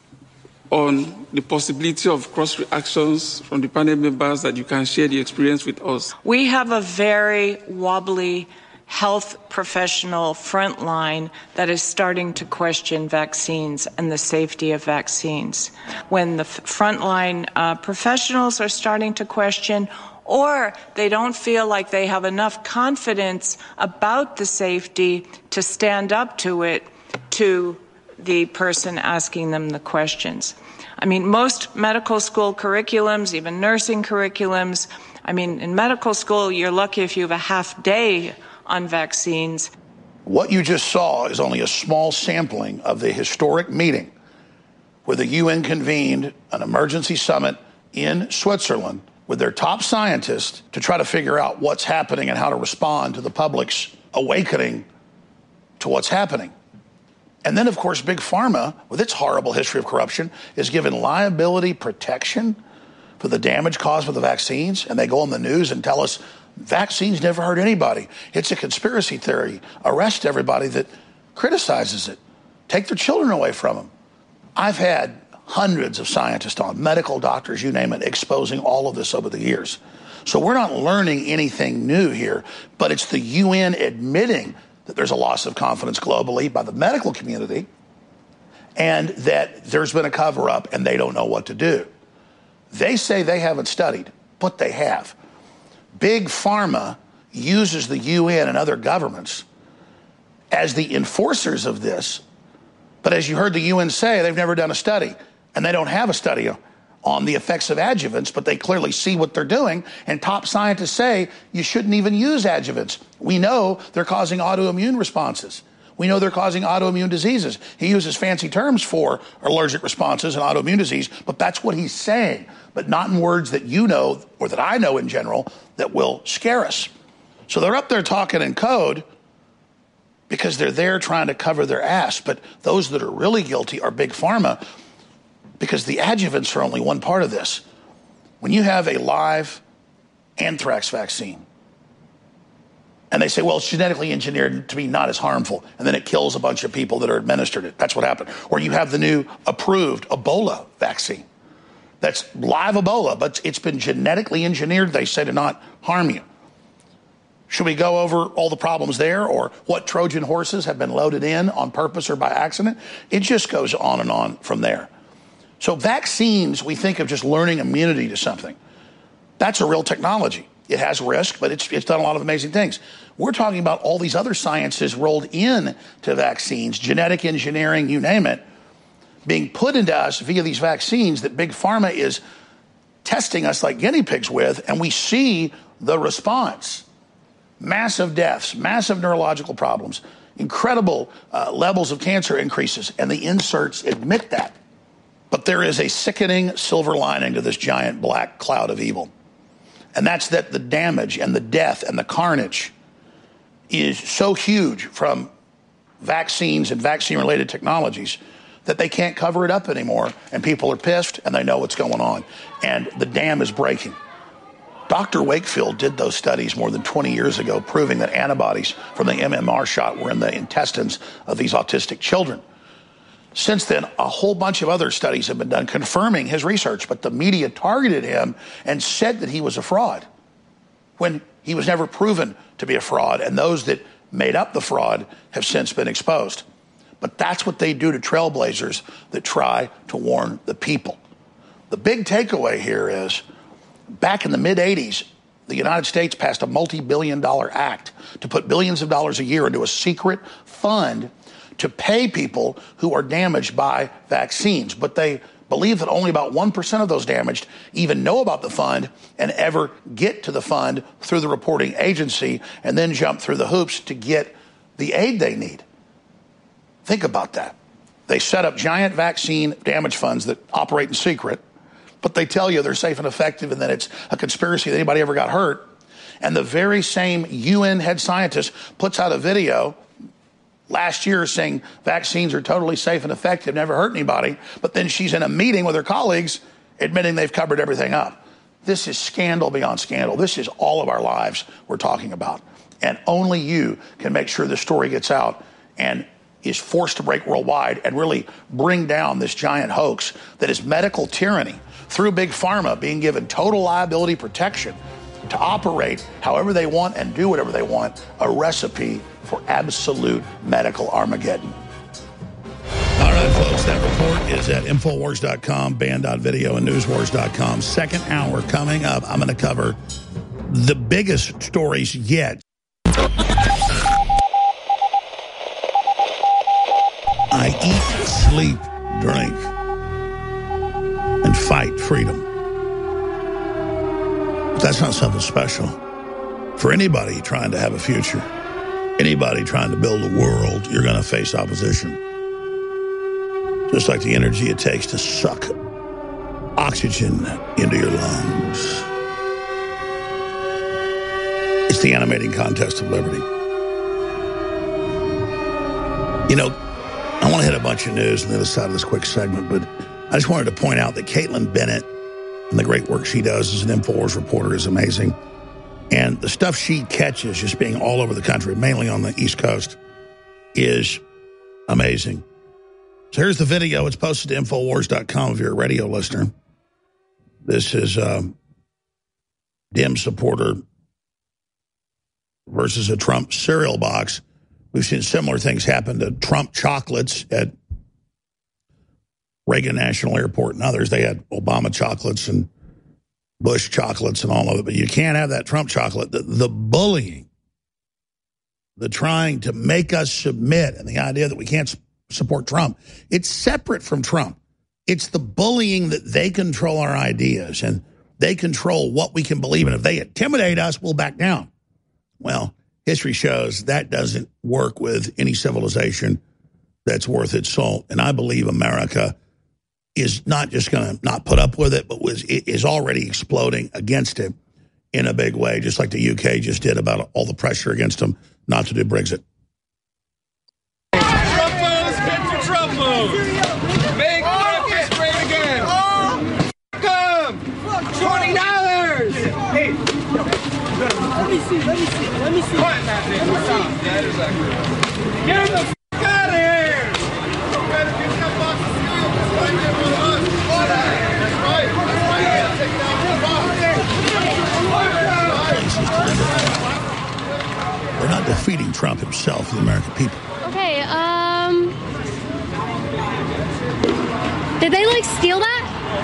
on the possibility of cross-reactions from the panel members that you can share the experience with us? We have a very wobbly health professional frontline that is starting to question vaccines and the safety of vaccines. When the f- frontline uh, professionals are starting to question, or they don't feel like they have enough confidence about the safety to stand up to it to the person asking them the questions. I mean, most medical school curriculums, even nursing curriculums, I mean, in medical school, you're lucky if you have a half day on vaccines. What you just saw is only a small sampling of the historic meeting where the U N convened an emergency summit in Switzerland with their top scientists to try to figure out what's happening and how to respond to the public's awakening to what's happening. And then, of course, Big Pharma, with its horrible history of corruption, is given liability protection for the damage caused by the vaccines, and they go on the news and tell us vaccines never hurt anybody. It's a conspiracy theory. Arrest everybody that criticizes it. Take their children away from them. I've had hundreds of scientists on, medical doctors, you name it, exposing all of this over the years. So we're not learning anything new here, but it's the U N admitting that there's a loss of confidence globally by the medical community and that there's been a cover-up and they don't know what to do. They say they haven't studied, but they have. Big Pharma uses the U N and other governments as the enforcers of this. But as you heard the U N say, they've never done a study, and they don't have a study on the effects of adjuvants, but they clearly see what they're doing, and top scientists say you shouldn't even use adjuvants. We know they're causing autoimmune responses. We know they're causing autoimmune diseases. He uses fancy terms for allergic responses and autoimmune disease, but that's what he's saying, but not in words that you know, or that I know in general, that will scare us. So they're up there talking in code because they're there trying to cover their ass, but those that are really guilty are Big Pharma, because the adjuvants are only one part of this. When you have a live anthrax vaccine, and they say, well, it's genetically engineered to be not as harmful, and then it kills a bunch of people that are administered it. That's what happened. Or you have the new approved Ebola vaccine. That's live Ebola, but it's been genetically engineered, they say, to not harm you. Should we go over all the problems there, or what Trojan horses have been loaded in on purpose or by accident? It just goes on and on from there. So vaccines, we think of just learning immunity to something. That's a real technology. It has risk, but it's, it's done a lot of amazing things. We're talking about all these other sciences rolled in to vaccines, genetic engineering, you name it, being put into us via these vaccines that Big Pharma is testing us like guinea pigs with, and we see the response. Massive deaths, massive neurological problems, incredible uh, levels of cancer increases, and the inserts admit that. But there is a sickening silver lining to this giant black cloud of evil. And that's that the damage and the death and the carnage is so huge from vaccines and vaccine-related technologies that they can't cover it up anymore, and people are pissed, and they know what's going on. And the dam is breaking. Doctor Wakefield did those studies more than twenty years ago, proving that antibodies from the M M R shot were in the intestines of these autistic children. Since then, a whole bunch of other studies have been done confirming his research, but the media targeted him and said that he was a fraud when he was never proven to be a fraud, and those that made up the fraud have since been exposed. But that's what they do to trailblazers that try to warn the people. The big takeaway here is, back in the mid eighties, the United States passed a multi-billion dollar act to put billions of dollars a year into a secret fund to pay people who are damaged by vaccines. But they believe that only about one percent of those damaged even know about the fund and ever get to the fund through the reporting agency and then jump through the hoops to get the aid they need. Think about that. They set up giant vaccine damage funds that operate in secret, but they tell you they're safe and effective and that it's a conspiracy that anybody ever got hurt. And the very same U N head scientist puts out a video last year saying vaccines are totally safe and effective, never hurt anybody, but then she's in a meeting with her colleagues admitting they've covered everything up. This is scandal beyond scandal. This is all of our lives we're talking about. And only you can make sure the story gets out and is forced to break worldwide and really bring down this giant hoax that is medical tyranny through Big Pharma being given total liability protection to operate however they want and do whatever they want, a recipe for absolute medical Armageddon. All right, folks, that report is at Infowars dot com, Band dot video, and Newswars dot com. Second hour coming up, I'm going to cover the biggest stories yet. I eat, sleep, drink, and fight freedom. But that's not something special for anybody trying to have a future. Anybody trying to build a world, you're going to face opposition. Just like the energy it takes to suck oxygen into your lungs. It's the animating contest of liberty. You know, I want to hit a bunch of news on the other side of this quick segment, but I just wanted to point out that Caitlin Bennett and the great work she does as an InfoWars reporter is amazing. And the stuff she catches, just being all over the country, mainly on the East Coast, is amazing. So here's the video. It's posted to Infowars dot com if you're a radio listener. This is um, Dem supporter versus a Trump cereal box. We've seen similar things happen to Trump chocolates at Reagan National Airport and others. They had Obama chocolates, and Bush chocolates and all of it, but you can't have that Trump chocolate. The, the bullying, the trying to make us submit, and the idea that we can't support Trump, it's separate from Trump. It's the bullying that they control our ideas and they control what we can believe in. If they intimidate us, we'll back down. Well, history shows that doesn't work with any civilization that's worth its salt. And I believe America is not just going to not put up with it, but was is already exploding against it in a big way, just like the U K just did about all the pressure against them not to do Brexit. Trumpos, get your Trumpos. Make America great again. Oh, come. twenty dollars. Hey. Let me see, let me see, let me see. What? That is accurate. Get the f*** out of here. You better get that box of cereal before you get one of us. That's right. That's right. You gotta take it out of the box. We're not defeating Trump himself, the American people. Okay, um... did they, like, steal that?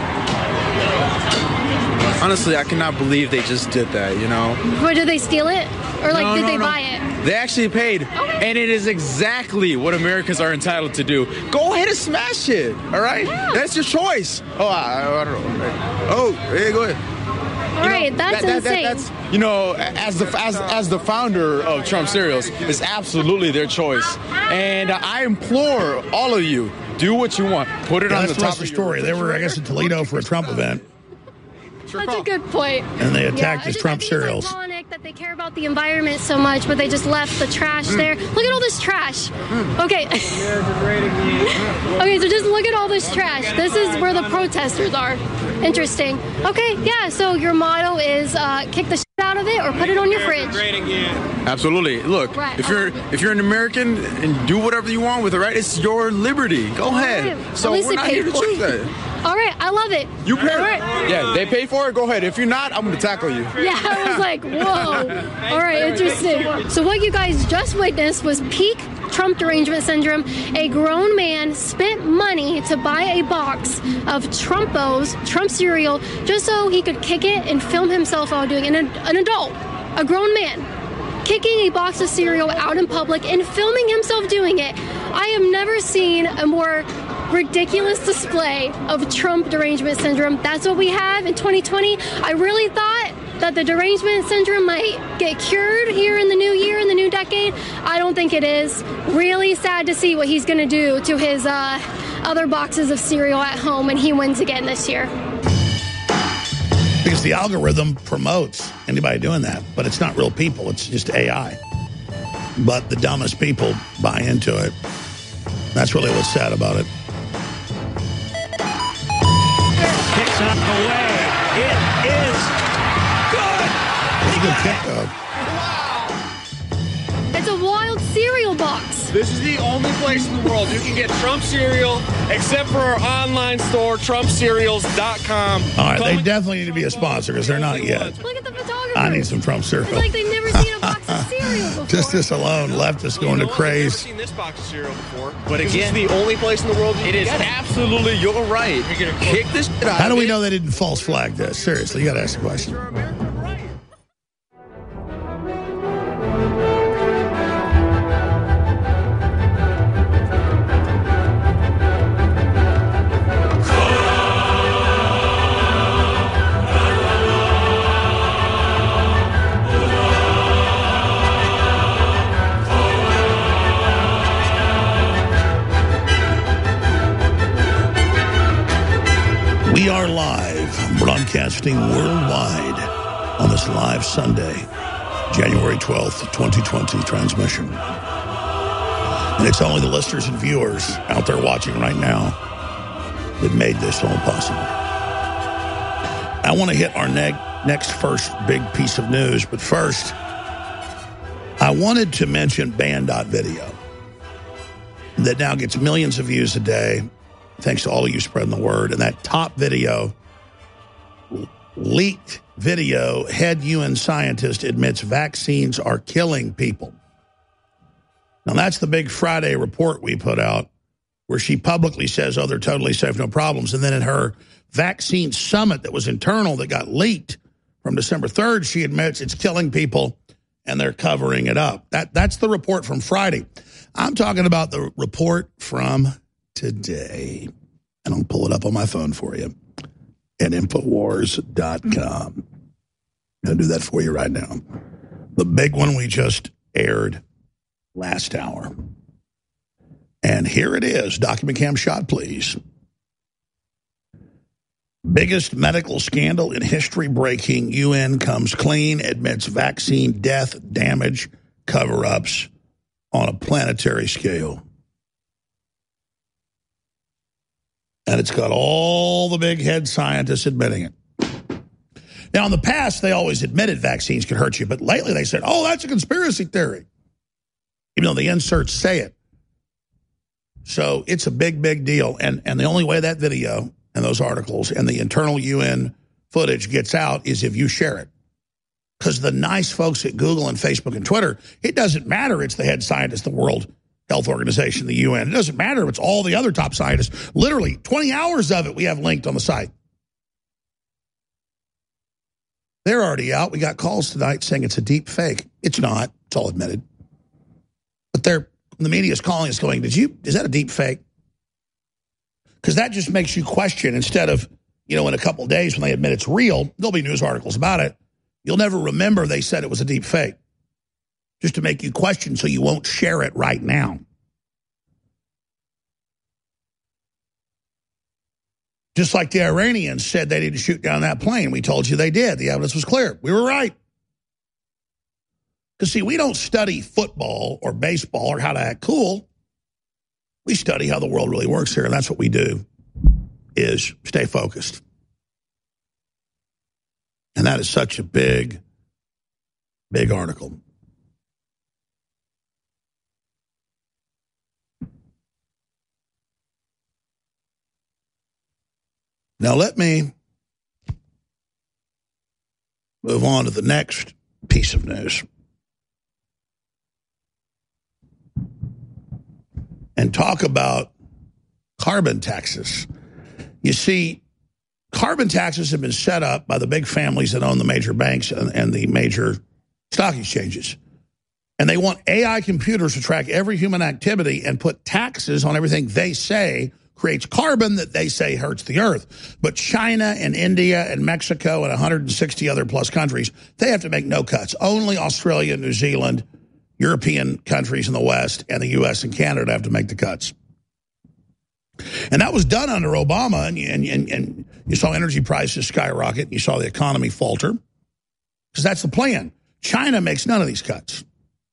Honestly, I cannot believe they just did that, you know? Or did they steal it? Or, like, no, did no, they no. buy it? They actually paid, Okay. and it is exactly what Americans are entitled to do. Go ahead and smash it, all right? Yeah. That's your choice. Oh, I, I don't know. Oh, hey, go ahead. All right, that's that, that, insane. That, that's, you know, as the as as the founder of Trump Cereals, it's absolutely their choice. And I implore all of you, do what you want. Put it Yeah, on that's the the top rest of of the story. They were, I guess, in Toledo for a Trump event, That's a good point. and they attacked yeah, his I just, Trump I think cereals. It's ironic that they care about the environment so much, but they just left the trash Mm. there. Look at all this trash. Okay. Okay, so just look at all this trash. This is where the protesters are. Interesting. Okay, yeah, so your motto is uh, kick the shit out of it or put it on your fridge. Absolutely. Look, Right. if you're if you're an American and do whatever you want with it, right? It's your liberty. Go ahead. right. So At least we're they not paid here to for choose it. that. All right, I love it. You pay. All right. Yeah, they pay for it. Go ahead. If you're not, I'm going to tackle you. Yeah, I was like, whoa. All right, interesting. So what you guys just witnessed was peak Trump derangement syndrome. A grown man spent money to buy a box of Trumpos, Trump cereal, just so he could kick it and film himself while doing it. An, an adult, a grown man, kicking a box of cereal out in public and filming himself doing it. I have never seen a more ridiculous display of Trump derangement syndrome. That's what we have in twenty twenty. I really thought that the derangement syndrome might get cured here in the new year, in the new decade. I don't think it is. Really sad to see what he's going to do to his uh, other boxes of cereal at home when he wins again this year. Because the algorithm promotes anybody doing that, but it's not real people. It's just A I. But the dumbest people buy into it. That's really what's sad about it. Kicks out the way. It is good. It's a good kick, though. It's a wild cereal box. This is the only place in the world you can get Trump cereal, except for our online store, trump cereals dot com. All right, they definitely need to be a sponsor because they're not yet. Look at the photographer. I need some Trump cereal. It's like they've never seen a box of cereal before. Just this alone, leftists going to craze. I've never seen this box of cereal before. But again, this is the only place in the world you It can is get it. absolutely your right. You're gonna Kick this shit out How do of we it. know they didn't false flag this? Seriously, you got to ask the question. We are live, broadcasting worldwide on this live Sunday, January twelfth, twenty twenty transmission. And it's only the listeners and viewers out there watching right now that made this all possible. I want to hit our ne- next first big piece of news, but first, I wanted to mention Band.video that now gets millions of views a day. Thanks to all of you spreading the word. And that top video, leaked video, head U N scientist admits vaccines are killing people. Now, that's the big Friday report we put out where she publicly says, oh, they're totally safe, no problems. And then in her vaccine summit that was internal that got leaked from December third, she admits it's killing people and they're covering it up. That That's the report from Friday. I'm talking about the report from today. And I'll pull it up on my phone for you at Infowars dot com. I'm going to do that for you right now. The big one we just aired last hour. And here it is. Document cam shot, please. Biggest medical scandal in history breaking. U N comes clean, admits vaccine death, damage, cover-ups on a planetary scale. And it's got all the big head scientists admitting it. Now, in the past, they always admitted vaccines could hurt you, but lately they said, oh, that's a conspiracy theory, even though the inserts say it. So it's a big, big deal. And, and the only way that video and those articles and the internal U N footage gets out is if you share it. Because the nice folks at Google and Facebook and Twitter, it doesn't matter it's the head scientist, the World Health Organization, the U N. It doesn't matter if it's all the other top scientists. Literally, twenty hours of it we have linked on the site. They're already out. We got calls tonight saying it's a deep fake. It's not. It's all admitted. But they're, the media is calling us going, Did you, is that a deep fake? Because that just makes you question instead of, you know, in a couple of days when they admit it's real, there'll be news articles about it. You'll never remember they said it was a deep fake. Just to make you question so you won't share it right now. Just like the Iranians said they didn't shoot down that plane. We told you they did. The evidence was clear. We were right. Because, see, we don't study football or baseball or how to act cool. We study how the world really works here, and that's what we do, is stay focused. And that is such a big, big article. Now let me move on to the next piece of news and talk about carbon taxes. You see, carbon taxes have been set up by the big families that own the major banks and, and the major stock exchanges. And they want A I computers to track every human activity and put taxes on everything they say creates carbon that they say hurts the earth. But China and India and Mexico and one hundred sixty other plus countries, they have to make no cuts. Only Australia, New Zealand, European countries in the West, and the U S and Canada have to make the cuts. And that was done under Obama, and, and, and, and you saw energy prices skyrocket, and you saw the economy falter, because that's the plan. China makes none of these cuts.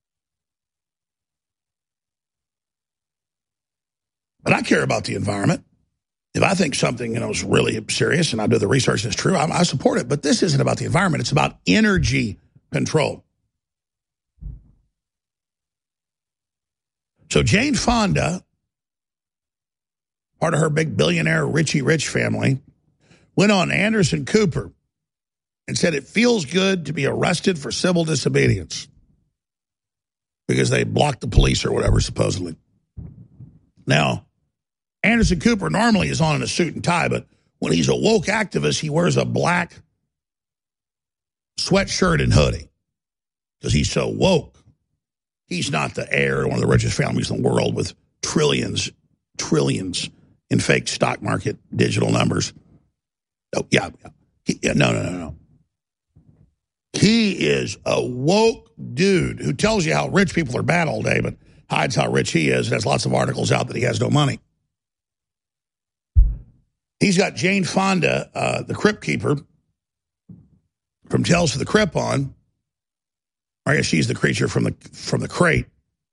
But I care about the environment. If I think something, you know, is really serious and I do the research and it's true, I, I support it. But this isn't about the environment. It's about energy control. So Jane Fonda, part of her big billionaire Richie Rich family, went on Anderson Cooper and said it feels good to be arrested for civil disobedience because they blocked the police or whatever, supposedly. Now, Anderson Cooper normally is on in a suit and tie, but when he's a woke activist, he wears a black sweatshirt and hoodie because he's so woke. He's not the heir of one of the richest families in the world with trillions, trillions in fake stock market digital numbers. Oh, yeah. yeah. He, yeah no, no, no, no. He is a woke dude who tells you how rich people are bad all day, but hides how rich he is and has lots of articles out that he has no money. He's got Jane Fonda, uh, the Crypt Keeper, from Tales of the Crypt on. I guess she's the creature from the from the crate.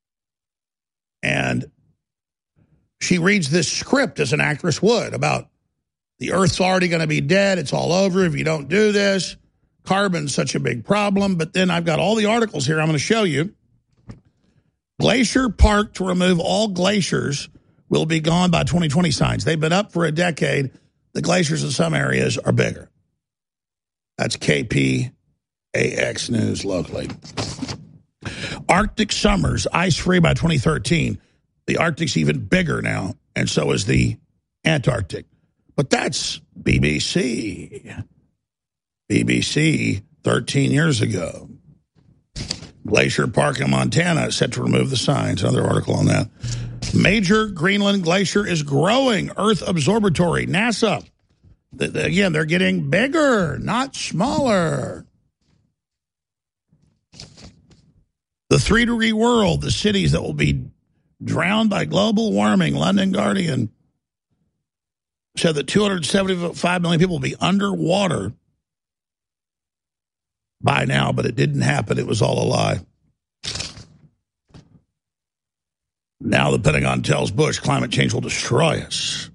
And she reads this script as an actress would about the Earth's already going to be dead. It's all over if you don't do this. Carbon's such a big problem. But then I've got all the articles here I'm going to show you. Glacier Park to remove all glaciers will be gone by twenty twenty signs. They've been up for a decade. The glaciers in some areas are bigger. That's K P A X News locally. Arctic summers, ice-free by twenty thirteen. The Arctic's even bigger now, and so is the Antarctic. But that's B B C. B B C thirteen years ago. Glacier Park in Montana is set to remove the signs. Another article on that. Major Greenland glacier is growing. Earth observatory. NASA. The, the, again, they're getting bigger, not smaller. The three-degree world, the cities that will be drowned by global warming. London Guardian said that two hundred seventy-five million people will be underwater by now, but it didn't happen. It was all a lie. Now the Pentagon tells Bush climate change will destroy us.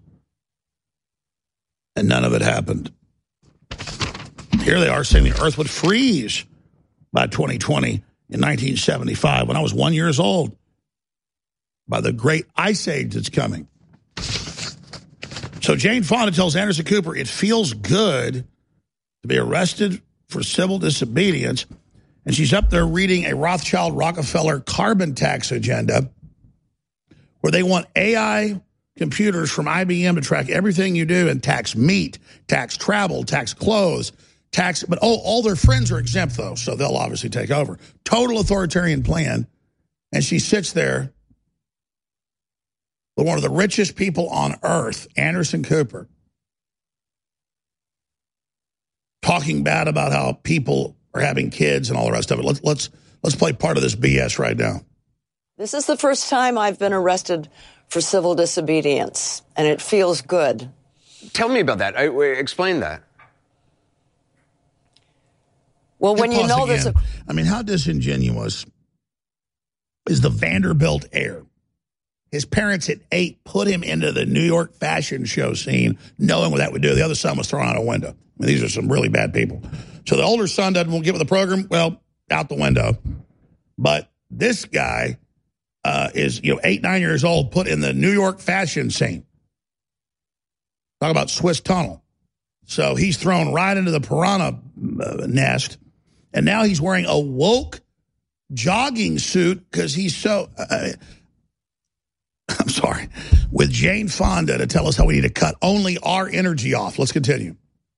And none of it happened. Here they are saying the Earth would freeze by twenty twenty in nineteen seventy-five when I was one years old. By the great ice age that's coming. So Jane Fonda tells Anderson Cooper it feels good to be arrested for civil disobedience. And she's up there reading a Rothschild Rockefeller carbon tax agenda where they want A I computers from I B M to track everything you do and tax meat, tax travel, tax clothes, tax. But oh, all their friends are exempt, though, so they'll obviously take over. Total authoritarian plan. And she sits there with one of the richest people on earth, Anderson Cooper, talking bad about how people are having kids and all the rest of it. Let's, let's, let's play part of this B S right now. This is the first time I've been arrested for civil disobedience, and it feels good. Tell me about that. I, explain that. Well, when you know there's a... I mean, how disingenuous is the Vanderbilt heir? His parents at eight put him into the New York fashion show scene, knowing what that would do. The other son was thrown out a window. I mean, these are some really bad people. So the older son doesn't want to get with the program. Well, out the window. But this guy uh, is, you know, eight, nine years old, put in the New York fashion scene. Talk about Swiss tunnel. So he's thrown right into the piranha uh, nest. And now he's wearing a woke jogging suit because he's so... Uh, I'm sorry, with Jane Fonda to tell us how we need to cut only our energy off. Let's continue.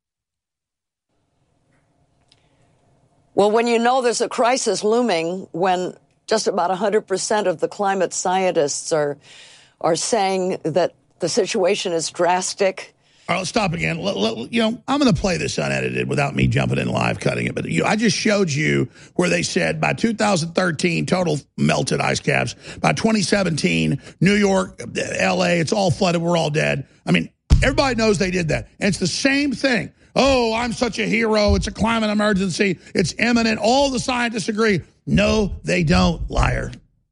Well, when you know there's a crisis looming, when just about one hundred percent of the climate scientists are are saying that the situation is drastic. All right, let's stop again. Let, let, you know, I'm going to play this unedited without me jumping in live cutting it. But you, I just showed you where they said by two thousand thirteen, total melted ice caps. By twenty seventeen, New York, L A, it's all flooded. We're all dead. I mean, everybody knows they did that. And it's the same thing. Oh, I'm such a hero. It's a climate emergency. It's imminent. All the scientists agree. No, they don't, liar.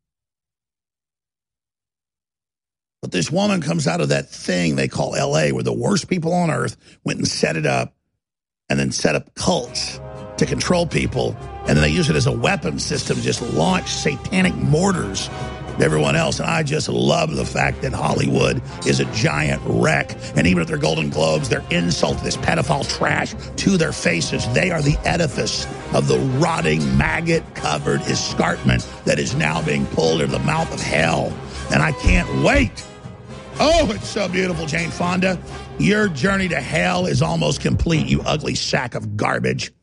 But this woman comes out of that thing they call L A, where the worst people on earth went and set it up and then set up cults to control people. And then they use it as a weapon system to just launch satanic mortars to everyone else. And I just love the fact that Hollywood is a giant wreck. And even at their Golden Globes, their insult to this pedophile trash to their faces, they are the edifice of the rotting, maggot-covered escarpment that is now being pulled into the mouth of hell. And I can't wait. Oh, it's so beautiful, Jane Fonda. Your journey to hell is almost complete, you ugly sack of garbage.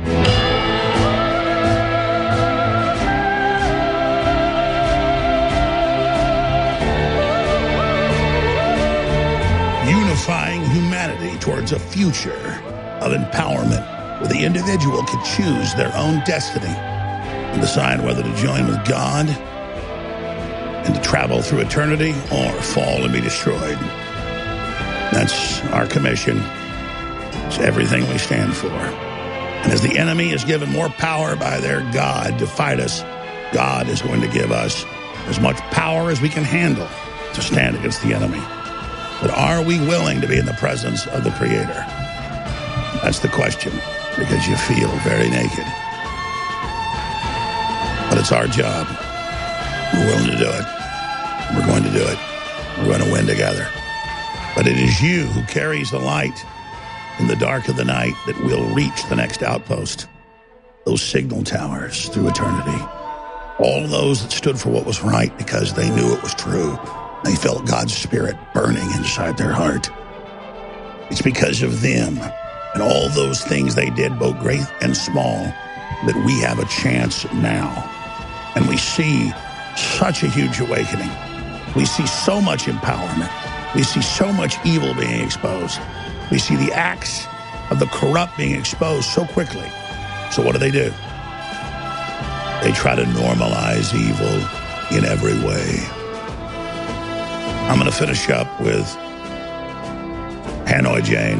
Unifying humanity towards a future of empowerment where the individual can choose their own destiny and decide whether to join with God and to travel through eternity or fall and be destroyed. That's our commission. It's everything we stand for. And as the enemy is given more power by their God to fight us, God is going to give us as much power as we can handle to stand against the enemy. But are we willing to be in the presence of the Creator? That's the question, because you feel very naked. But it's our job. We're willing to do it. We're going to do it. We're going to win together. But it is you who carries the light in the dark of the night that will reach the next outpost, those signal towers through eternity. All those that stood for what was right because they knew it was true. They felt God's Spirit burning inside their heart. It's because of them and all those things they did, both great and small, that we have a chance now. And we see such a huge awakening. We see so much empowerment. We see so much evil being exposed. We see the acts of the corrupt being exposed so quickly. So what do they do? They try to normalize evil in every way. I'm going to finish up with Hanoi Jane.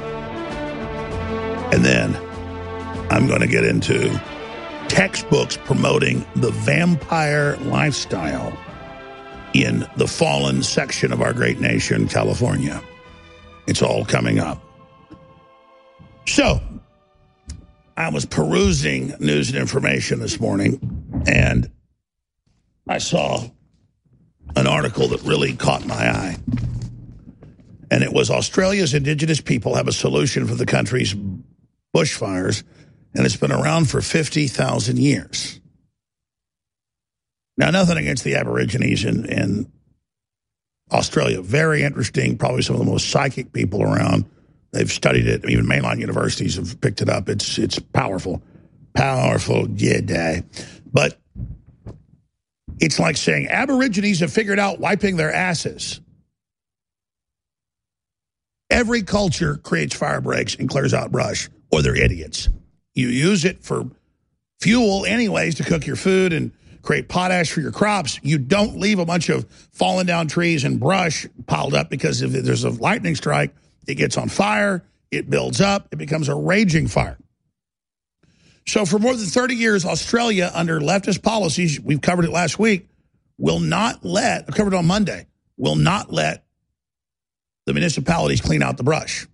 And then I'm going to get into textbooks promoting the vampire lifestyle in the fallen section of our great nation, California. It's all coming up. So, I was perusing news and information this morning, and I saw an article that really caught my eye. And it was Australia's indigenous people have a solution for the country's bushfires, and it's been around for fifty thousand years. Now, nothing against the Aborigines in, in Australia. Very interesting, probably some of the most psychic people around. They've studied it. Even mainline universities have picked it up. It's it's powerful. Powerful, yeah. But it's like saying Aborigines have figured out wiping their asses. Every culture creates fire breaks and clears out brush, or they're idiots. You use it for fuel anyways to cook your food and create potash for your crops. You don't leave a bunch of fallen down trees and brush piled up, because if there's a lightning strike, it gets on fire, it builds up, it becomes a raging fire. So for more than thirty years, Australia, under leftist policies, we've covered it last week, will not let, I covered it on Monday, will not let the municipalities clean out the brush.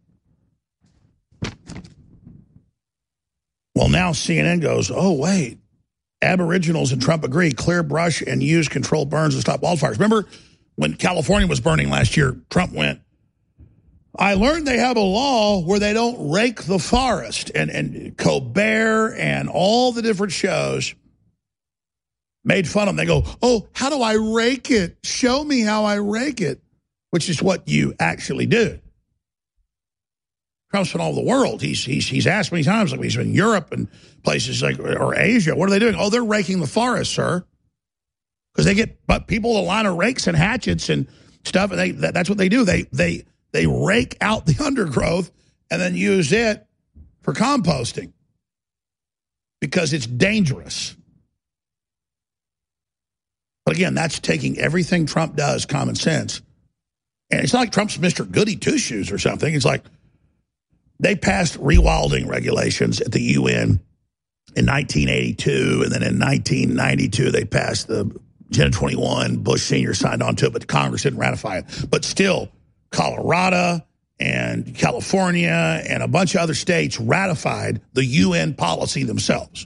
Well, now C N N goes, oh, wait, Aboriginals and Trump agree, clear brush and use controlled burns to stop wildfires. Remember when California was burning last year, Trump went, I learned they have a law where they don't rake the forest. And, and Colbert and all the different shows made fun of them. They go, oh, how do I rake it? Show me how I rake it, which is what you actually do. Trump's been all over the world. He's, he's, he's asked many times, like he's been in Europe and places like, or Asia. What are they doing? Oh, they're raking the forest, sir. Because they get but people a line of rakes and hatchets and stuff, and they that, that's what they do. They they they rake out the undergrowth and then use it for composting because it's dangerous. But again, that's taking everything Trump does, common sense. And it's not like Trump's Mister Goody Two-Shoes or something. It's like they passed rewilding regulations at the U N in nineteen eighty-two, and then in nineteen ninety-two they passed the Agenda twenty-one. Bush Senior signed on to it, but Congress didn't ratify it. But still, Colorado and California and a bunch of other states ratified the U N policy themselves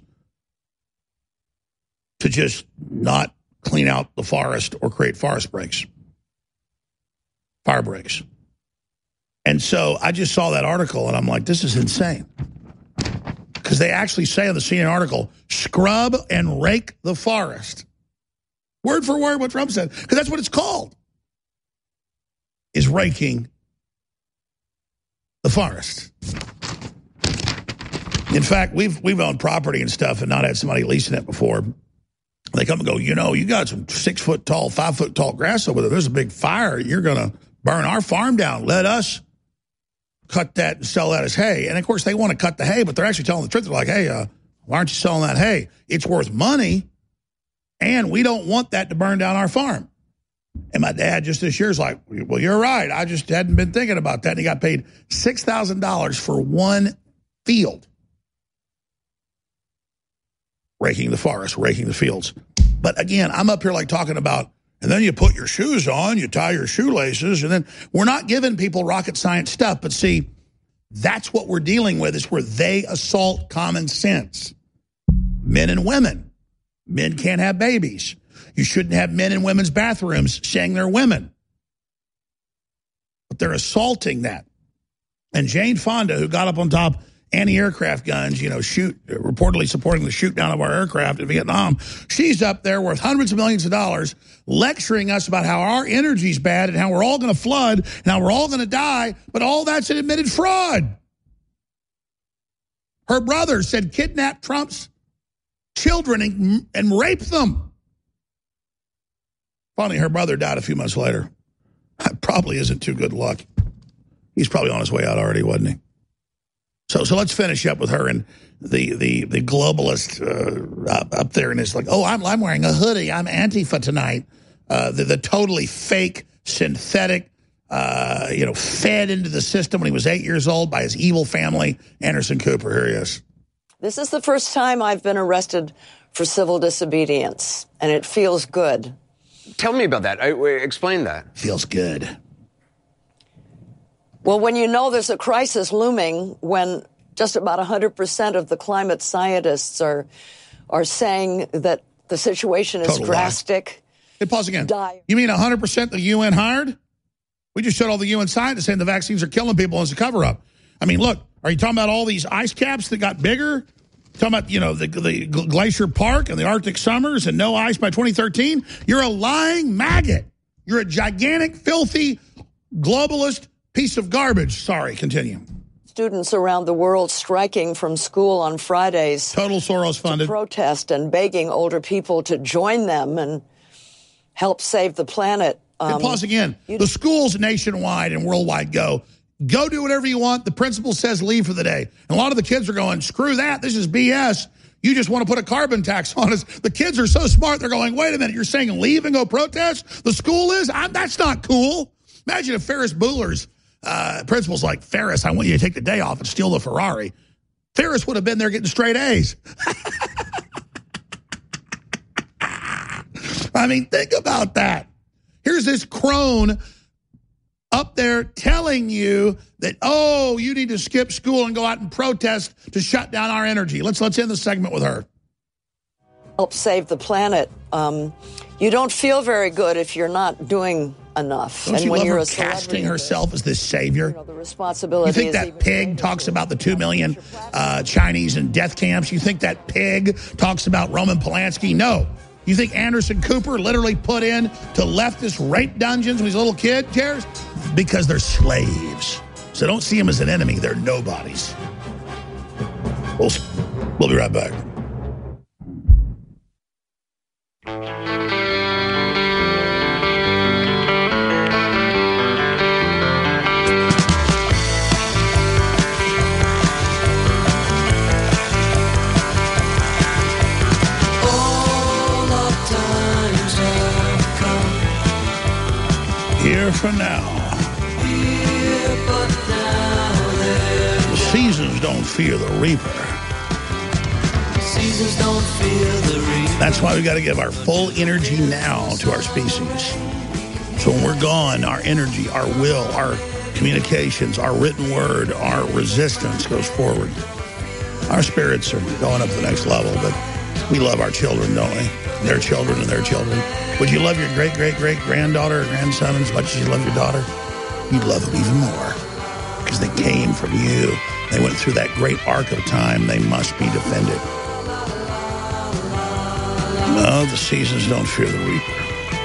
to just not clean out the forest or create forest breaks, fire breaks. And so I just saw that article, and I'm like, this is insane. Because they actually say in the C N N article, scrub and rake the forest. Word for word what Trump said, because that's what it's called, is raking the forest. In fact, we've we've owned property and stuff and not had somebody leasing it before. They come and go, you know, you got some six-foot tall, five-foot tall grass over there. There's a big fire. You're going to burn our farm down. Let us cut that and sell that as hay. And, of course, they want to cut the hay, but they're actually telling the truth. They're like, hey, uh, why aren't you selling that hay? It's worth money, and we don't want that to burn down our farm. And my dad just this year is like, well, you're right. I just hadn't been thinking about that. And he got paid six thousand dollars for one field. Raking the forest, raking the fields. But again, I'm up here like talking about, and then you put your shoes on, you tie your shoelaces, and then we're not giving people rocket science stuff. But see, that's what we're dealing with, is where they assault common sense. Men and women. Men can't have babies. You shouldn't have men in women's bathrooms saying they're women. But they're assaulting that. And Jane Fonda, who got up on top anti-aircraft guns, you know, shoot, reportedly supporting the shoot down of our aircraft in Vietnam. She's up there worth hundreds of millions of dollars lecturing us about how our energy's bad and how we're all going to flood and how we're all going to die, but all that's an admitted fraud. Her brother said kidnap Trump's children and, and rape them. Funny, her brother died a few months later. That probably isn't too good luck. He's probably on his way out already, wasn't he? So so let's finish up with her and the the the globalist uh, up, up there, and it's like, oh, I'm I'm wearing a hoodie. I'm Antifa tonight. Uh, the the totally fake, synthetic, uh, you know, fed into the system when he was eight years old by his evil family. Anderson Cooper, here he is. This is the first time I've been arrested for civil disobedience, and it feels good. Tell me about that. I, explain that. Feels good. Well, when you know there's a crisis looming, when just about one hundred percent of the climate scientists are are saying that the situation is Total drastic. Hey, pause again. Dire. You mean one hundred percent the U N hired? We just showed all the U N scientists saying the vaccines are killing people as a cover-up. I mean, look, are you talking about all these ice caps that got bigger? Talking about, you know, the, the Glacier Park and the Arctic summers and no ice by twenty thirteen? You're a lying maggot. You're a gigantic, filthy, globalist piece of garbage. Sorry, continue. Students around the world striking from school on Fridays. Total Soros funded. To protest and begging older people to join them and help save the planet. Um, and pause again. The schools nationwide and worldwide go, go do whatever you want. The principal says leave for the day. And a lot of the kids are going, screw that. This is B S. You just want to put a carbon tax on us. The kids are so smart. They're going, wait a minute. You're saying leave and go protest? The school is? I'm, that's not cool. Imagine if Ferris Bueller's uh, principal's like, Ferris, I want you to take the day off and steal the Ferrari. Ferris would have been there getting straight A's. I mean, think about that. Here's this crone up there telling you that, oh, you need to skip school and go out and protest to shut down our energy. Let's let's end the segment with her. Help save the planet. Um, you don't feel very good if you're not doing enough. Don't and you when love you're her a casting herself as this savior? You know, the responsibility. You think is that even pig talks about the two million uh, Chinese in death camps? You think that pig talks about Roman Polanski? No. You think Anderson Cooper literally put in to leftist rape dungeons when he's a little kid? Cares? Because they're slaves. So don't see them as an enemy. They're nobodies. We'll, we'll be right back. Here for now. Here, but now the seasons don't fear the reaper. Seasons don't fear the reaper. That's why we got to give our full energy now to our species. So when we're gone, our energy, our will, our communications, our written word, our resistance goes forward. Our spirits are going up to the next level, but we love our children, don't we? Their children and their children. Would you love your great-great-great-granddaughter or grandson as much as you love your daughter? You'd love them even more because they came from you. They went through that great arc of time. They must be defended. No, the seasons don't fear the reaper.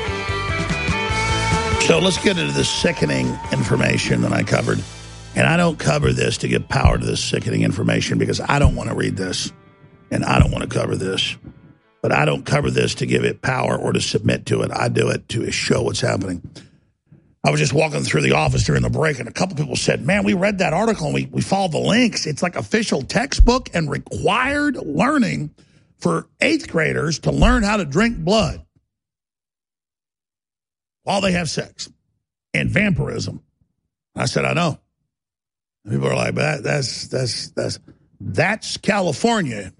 So let's get into this sickening information that I covered. And I don't cover this to give power to this sickening information because I don't want to read this. And I don't want to cover this. But I don't cover this to give it power or to submit to it. I do it to show what's happening. I was just walking through the office during the break, and a couple people said, man, we read that article, and we, we followed the links. It's like official textbook and required learning for eighth graders to learn how to drink blood while they have sex and vampirism. I said, I know. And people are like, but that, that's, that's, that's, that's California.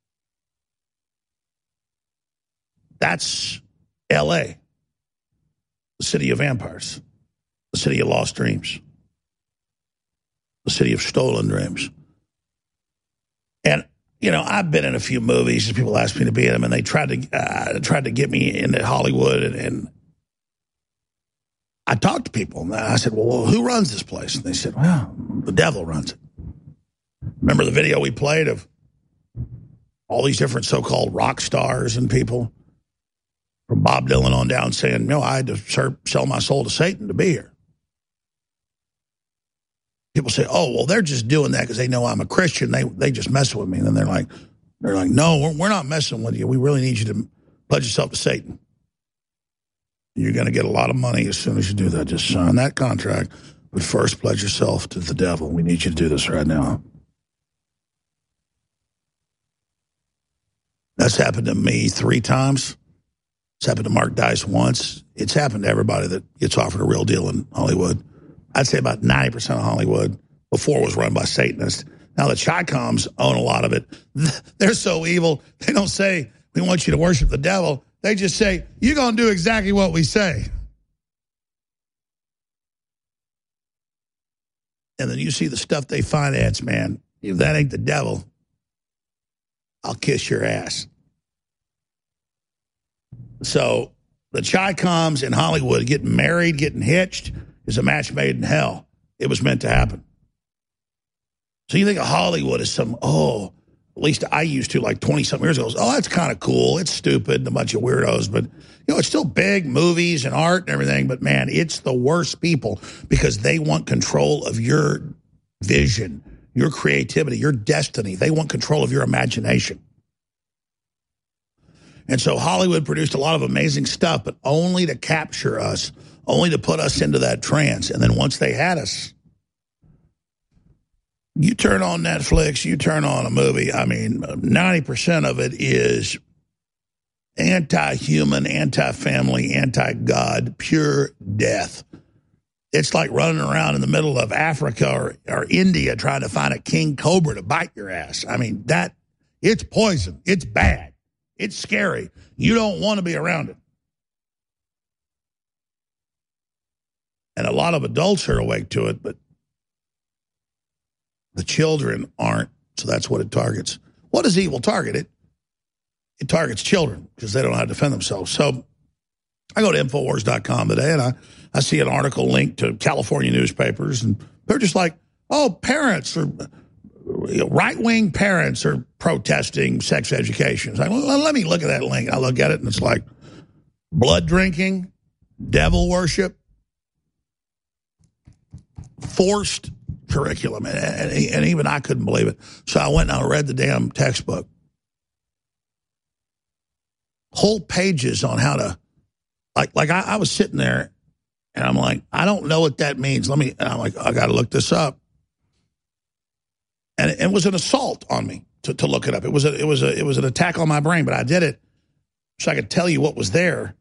That's L A, the city of vampires, the city of lost dreams, the city of stolen dreams. And, you know, I've been in a few movies, and people asked me to be in them, and they tried to uh, tried to get me into Hollywood, and, and I talked to people, and I said, well, who runs this place? And they said, well, the devil runs it. Remember the video we played of all these different so-called rock stars and people from Bob Dylan on down saying, no, I had to serve, sell my soul to Satan to be here. People say, oh, well, they're just doing that because they know I'm a Christian. They they just mess with me. And then they're like, they're like, no, we're, we're not messing with you. We really need you to pledge yourself to Satan. You're going to get a lot of money as soon as you do that. Just sign that contract, but first pledge yourself to the devil. We need you to do this right now. That's happened to me three times. It's happened to Mark Dice once. It's happened to everybody that gets offered a real deal in Hollywood. I'd say about ninety percent of Hollywood before was run by Satanists. Now the Chi-Coms own a lot of it. They're so evil. They don't say, we want you to worship the devil. They just say, you're going to do exactly what we say. And then you see the stuff they finance, man. If that ain't the devil, I'll kiss your ass. So the Chi-Coms in Hollywood getting married, getting hitched, is a match made in hell. It was meant to happen. So you think of Hollywood as some, oh, at least I used to like twenty-something years ago. Oh, that's kind of cool. It's stupid and a bunch of weirdos. But, you know, it's still big movies and art and everything. But, man, it's the worst people because they want control of your vision, your creativity, your destiny. They want control of your imagination. And so Hollywood produced a lot of amazing stuff, but only to capture us, only to put us into that trance. And then once they had us, you turn on Netflix, you turn on a movie, I mean, ninety percent of it is anti-human, anti-family, anti-God, pure death. It's like running around in the middle of Africa or, or India trying to find a king cobra to bite your ass. I mean, that, it's poison. It's bad. It's scary. You don't want to be around it. And a lot of adults are awake to it, but the children aren't, so that's what it targets. What does evil target? It it targets children because they don't know how to defend themselves. So I go to Infowars dot com today, and I, I see an article linked to California newspapers, and they're just like, oh, parents or you know, right-wing parents are protesting sex education. It's like, well, let me look at that link. I look at it, and it's like blood drinking, devil worship, forced curriculum, and, and, and even I couldn't believe it. So I went and I read the damn textbook. Whole pages on how to, like, like I, I was sitting there, and I'm like, I don't know what that means. Let me, and I'm like, I got to look this up. And it, it was an assault on me to, to look it up. It was a, it was a, it was an attack on my brain, but I did it so I could tell you what was there.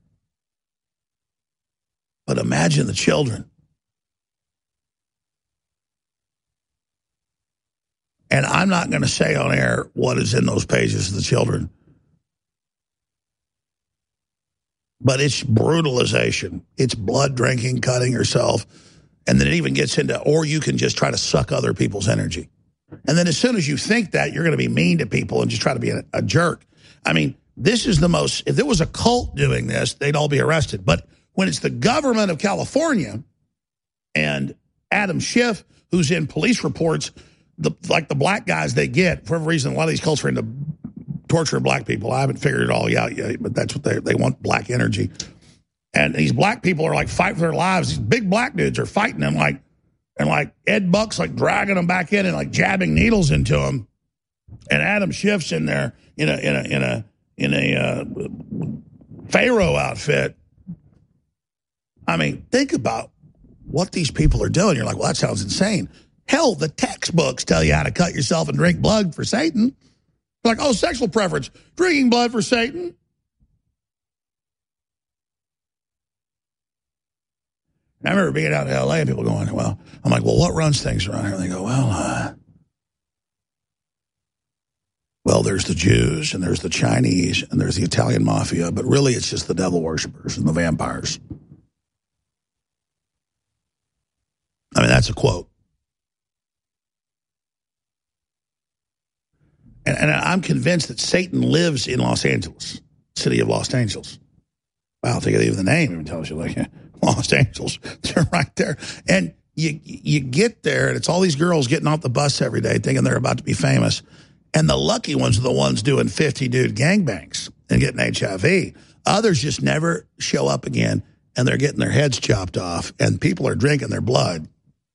But imagine the children. And I'm not going to say on air what is in those pages of the children. But it's brutalization. It's blood drinking, cutting yourself. And then it even gets into, or you can just try to suck other people's energy. And then as soon as you think that, you're going to be mean to people and just try to be a, a jerk. I mean, this is the most, if there was a cult doing this, they'd all be arrested. But when it's the government of California and Adam Schiff, who's in police reports, the like the black guys they get, for whatever reason, a lot of these cults are into torturing black people. I haven't figured it all out yet, but that's what they they want, black energy. And these black people are like fighting for their lives. These big black dudes are fighting them like, and like Ed Buck's like dragging them back in and like jabbing needles into them. And Adam Schiff's in there in a in a in a in a uh, Pharaoh outfit. I mean, think about what these people are doing. You're like, well, that sounds insane. Hell, the textbooks tell you how to cut yourself and drink blood for Satan. Like, oh, sexual preference, drinking blood for Satan. And I remember being out in L A and people going, well, I'm like, well, what runs things around here? And they go, well, uh, well, there's the Jews and there's the Chinese and there's the Italian mafia, but really it's just the devil worshippers and the vampires. I mean, that's a quote. And, and I'm convinced that Satan lives in Los Angeles, city of Los Angeles. Wow, I think even the name even tells you, like, Los Angeles, they're right there. And you you get there, and it's all these girls getting off the bus every day thinking they're about to be famous. And the lucky ones are the ones doing fifty dude gangbangs and getting H I V. Others just never show up again, and they're getting their heads chopped off, and people are drinking their blood.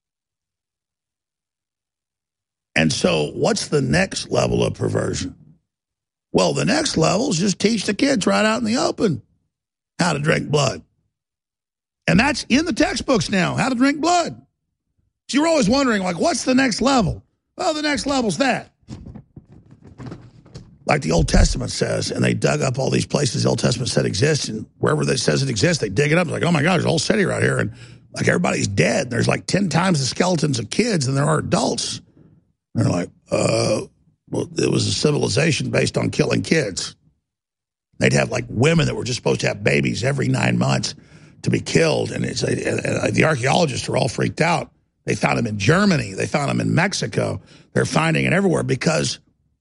And so what's the next level of perversion? Well, the next level is just teach the kids right out in the open how to drink blood. And that's in the textbooks now, how to drink blood. So you're always wondering, like, what's the next level? Well, the next level's that. Like the Old Testament says, and they dug up all these places the Old Testament said exist, and wherever it says it exists, they dig it up. It's like, oh my God, there's a whole city right here, and like everybody's dead. There's like ten times the skeletons of kids than there are adults. And they're like, uh, well, it was a civilization based on killing kids. They'd have like women that were just supposed to have babies every nine months to be killed, and it's a, and the archaeologists are all freaked out. They found them in Germany. They found them in Mexico. They're finding it everywhere because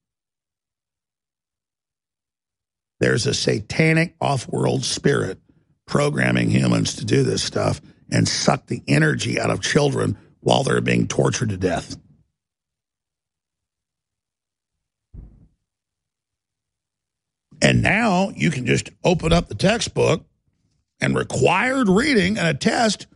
there's a satanic off-world spirit programming humans to do this stuff and suck the energy out of children while they're being tortured to death. And now you can just open up the textbook, and required reading and a test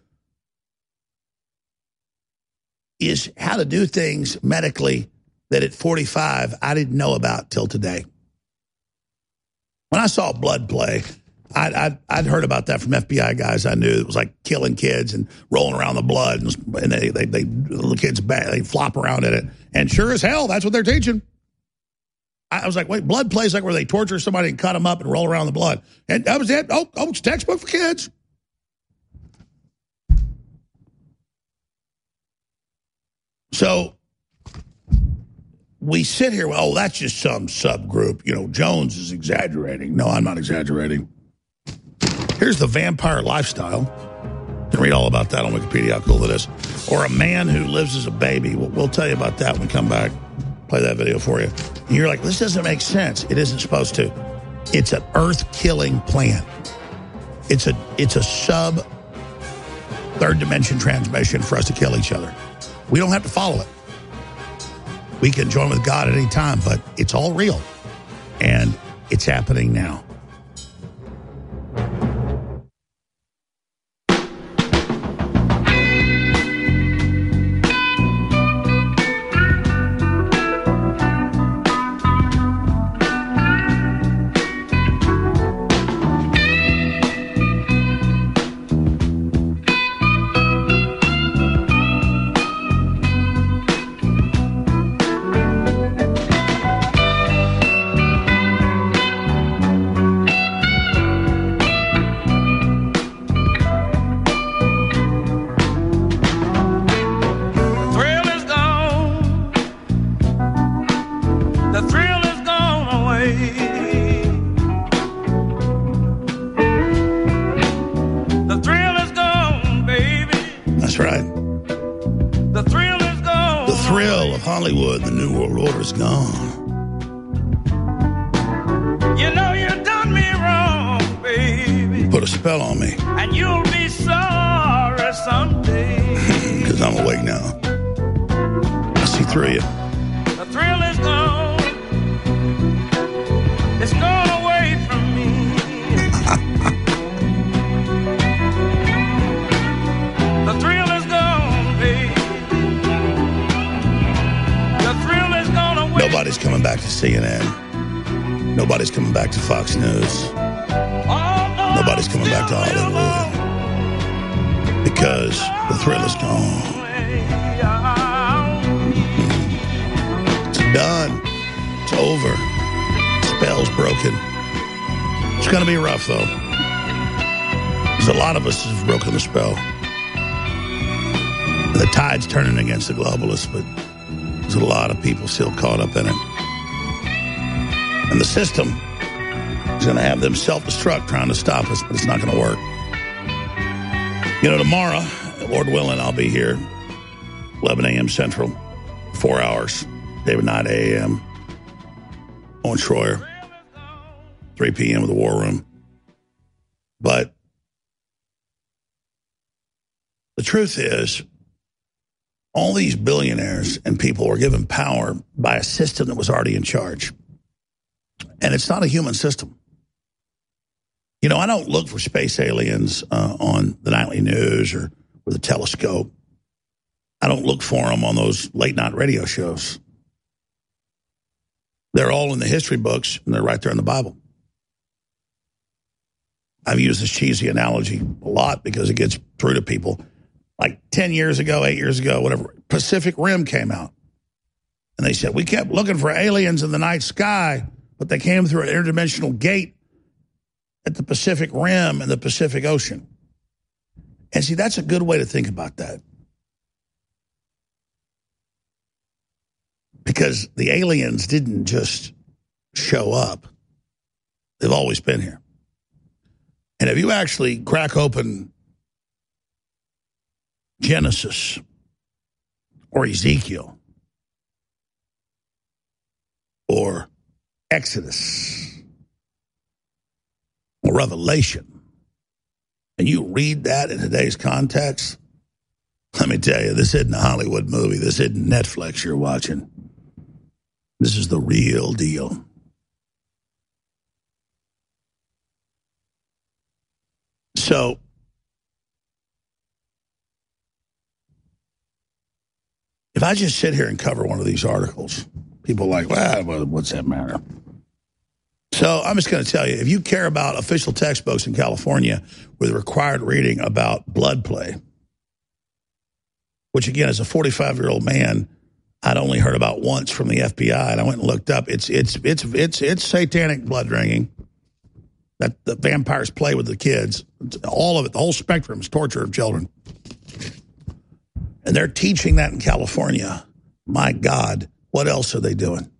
is how to do things medically that at forty-five I didn't know about till today. When I saw blood play, I'd, I'd, I'd heard about that from F B I guys I knew. It was like killing kids and rolling around the blood, and, and they, they, they, the kids, they flop around in it. And sure as hell, that's what they're teaching. I was like, wait, blood plays like where they torture somebody and cut them up and roll around the blood. And that was it. Oh, oh, it's textbook for kids. So we sit here, well, oh, that's just some subgroup. You know, Jones is exaggerating. No, I'm not exaggerating. Here's the vampire lifestyle. You can read all about that on Wikipedia, how cool it is. Or a man who lives as a baby. We'll, we'll tell you about that when we come back. Play that video for you. And you're like, this doesn't make sense. It isn't supposed to. It's an earth-killing plan. It's a it's a sub third dimension transmission for us to kill each other. We don't have to follow it. We can join with God at any time, but it's all real. And it's happening now. Hollywood, the New World Order's gone. You know you done me wrong, baby. Put a spell on me. And you'll be sorry someday. Because I'm awake now. I see through you. The thrill is gone. It's gone away from me. The thrill is gone, baby. Nobody's coming back to C N N. Nobody's coming back to Fox News. Nobody's coming back to Hollywood. Because the thrill is gone. It's done. It's over. Spell's broken. It's going to be rough, though. Because a lot of us have broken the spell. And the tide's turning against the globalists, but there's a lot of people still caught up in it. And the system is going to have them self-destruct trying to stop us, but it's not going to work. You know, tomorrow, Lord willing, I'll be here, eleven a.m. Central, four hours. David Knight, eight a.m. Owen Schroyer, three p.m. with the War Room. But the truth is, all these billionaires and people were given power by a system that was already in charge. And it's not a human system. You know, I don't look for space aliens uh, on the nightly news or with a telescope. I don't look for them on those late night radio shows. They're all in the history books, and they're right there in the Bible. I've used this cheesy analogy a lot because it gets through to people. Like ten years ago, eight years ago, whatever, Pacific Rim came out. And they said, we kept looking for aliens in the night sky, but they came through an interdimensional gate at the Pacific Rim and the Pacific Ocean. And see, that's a good way to think about that. Because the aliens didn't just show up. They've always been here. And if you actually crack open Genesis or Ezekiel or Exodus or Revelation, and you read that in today's context, let me tell you, this isn't a Hollywood movie. This isn't Netflix you're watching. This is the real deal. So, if I just sit here and cover one of these articles, people are like, well, what's that matter? So I'm just going to tell you, if you care about official textbooks in California with required reading about blood play, which again, as a forty-five-year-old man, I'd only heard about once from the F B I, and I went and looked up. It's it's it's it's it's satanic blood drinking that the vampires play with the kids. All of it, the whole spectrum is torture of children. And they're teaching that in California. My God, what else are they doing?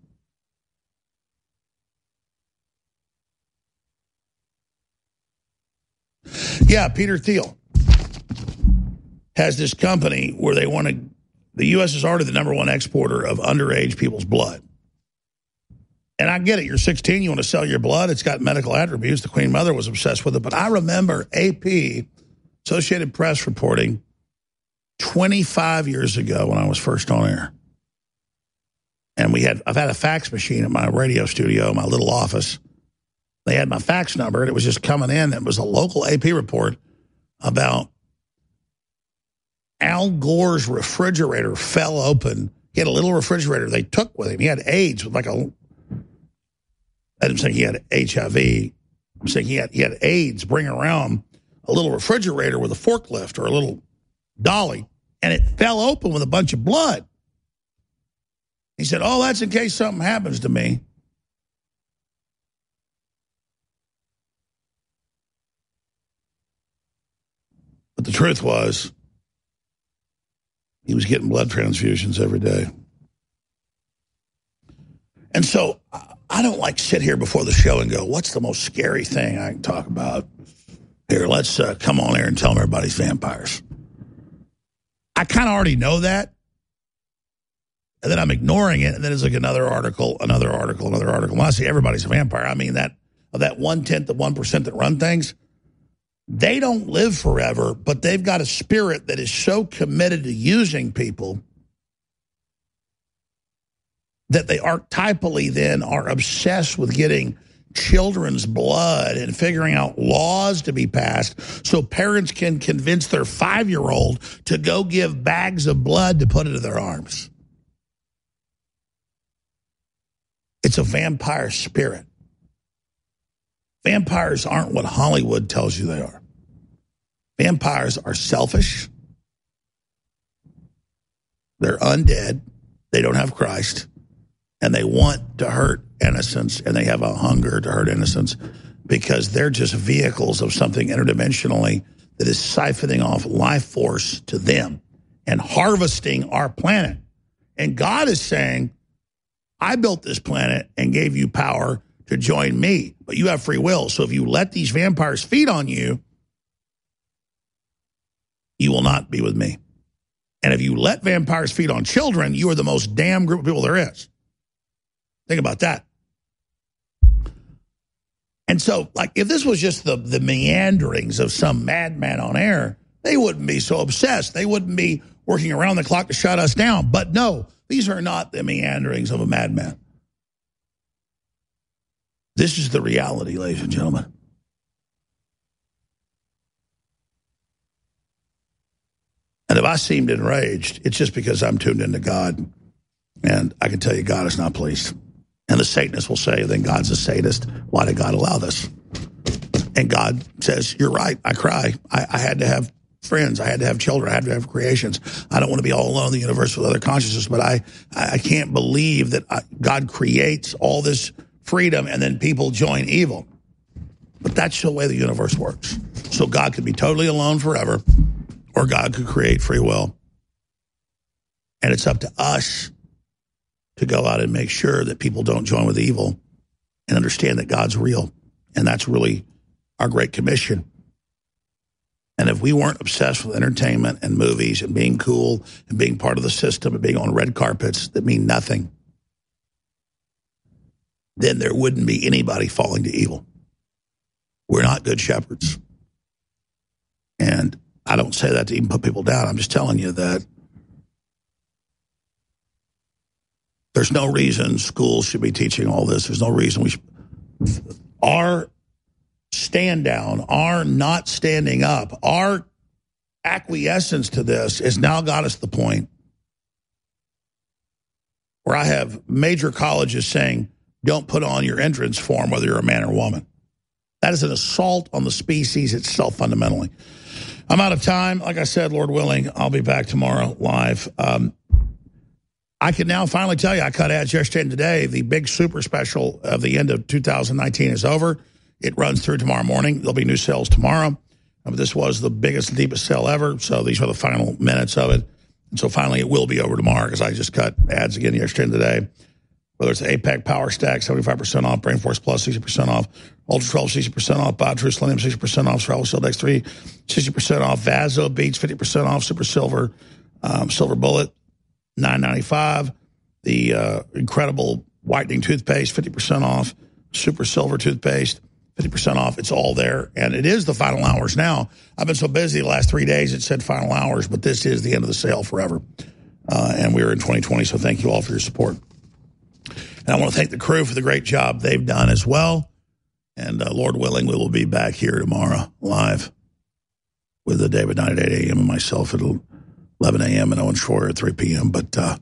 Yeah, Peter Thiel has this company where they want to, the U S is already the number one exporter of underage people's blood. And I get it. You're sixteen, you want to sell your blood. It's got medical attributes. The Queen Mother was obsessed with it. But I remember A P, Associated Press, reporting twenty-five years ago when I was first on air. And we had, I've had a fax machine at my radio studio, my little office. They had my fax number, and it was just coming in. It was a local A P report about Al Gore's refrigerator fell open. He had a little refrigerator they took with him. He had AIDS with like a, I didn't say he had H I V. I'm saying he had, he had AIDS bringing around a little refrigerator with a forklift or a little dolly, and it fell open with a bunch of blood. He said, oh, that's in case something happens to me. But the truth was, he was getting blood transfusions every day. And so I don't like sit here before the show and go, what's the most scary thing I can talk about? Here, let's uh, come on here and tell them everybody's vampires. I kind of already know that. And then I'm ignoring it. And then it's like another article, another article, another article. When I say everybody's a vampire, I mean that of that one-tenth of one percent that run things. They don't live forever, but they've got a spirit that is so committed to using people that they archetypally then are obsessed with getting children's blood and figuring out laws to be passed so parents can convince their five-year-old to go give bags of blood to put into their arms. It's a vampire spirit. Vampires aren't what Hollywood tells you they are. Vampires are selfish. They're undead. They don't have Christ. And they want to hurt innocents, and they have a hunger to hurt innocents because they're just vehicles of something interdimensionally that is siphoning off life force to them and harvesting our planet. And God is saying, I built this planet and gave you power to join me, but you have free will. So if you let these vampires feed on you, you will not be with me. And if you let vampires feed on children, you are the most damn group of people there is. Think about that. And so, like, if this was just the, the meanderings of some madman on air, they wouldn't be so obsessed. They wouldn't be working around the clock to shut us down. But no, these are not the meanderings of a madman. This is the reality, ladies and gentlemen. And if I seemed enraged, it's just because I'm tuned into God. And I can tell you God is not pleased. And the Satanists will say, then God's a sadist. Why did God allow this? And God says, you're right. I cry. I, I had to have friends. I had to have children. I had to have creations. I don't want to be all alone in the universe with other consciousness. But I, I can't believe that I, God creates all this freedom and then people join evil. But that's the way the universe works. So God could be totally alone forever, or God could create free will. And it's up to us to go out and make sure that people don't join with evil and understand that God's real. And that's really our Great Commission. And if we weren't obsessed with entertainment and movies and being cool and being part of the system and being on red carpets that mean nothing, then there wouldn't be anybody falling to evil. We're not good shepherds. And I don't say that to even put people down. I'm just telling you that there's no reason schools should be teaching all this. There's no reason we should. Our stand down, our not standing up, our acquiescence to this has now got us to the point where I have major colleges saying, don't put on your entrance form whether you're a man or woman. That is an assault on the species itself fundamentally. I'm out of time. Like I said, Lord willing, I'll be back tomorrow live. Um, I can now finally tell you, I cut ads yesterday and today. The big super special of the end of two thousand nineteen is over. It runs through tomorrow morning. There'll be new sales tomorrow. But this was the biggest, deepest sale ever, so these are the final minutes of it. And so finally it will be over tomorrow because I just cut ads again yesterday and today. Whether it's the APEC Power Stack, seventy-five percent off, BrainForce Plus, sixty percent off, Ultra twelve, sixty percent off, BioTrue Selenium, sixty percent off, Survival Shield X three, sixty percent off, Vaso Beats, fifty percent off, Super Silver, um, Silver Bullet, nine ninety-five. The uh, incredible whitening toothpaste, fifty percent off, Super Silver toothpaste, fifty percent off. It's all there. And it is the final hours now. I've been so busy the last three days, it said final hours, but this is the end of the sale forever. Uh, and we are in twenty twenty, so thank you all for your support. And I want to thank the crew for the great job they've done as well. And uh, Lord willing, we will be back here tomorrow live with the David Knight at eight a.m. and myself at eleven a.m. and Owen Schroyer at three p.m. But uh,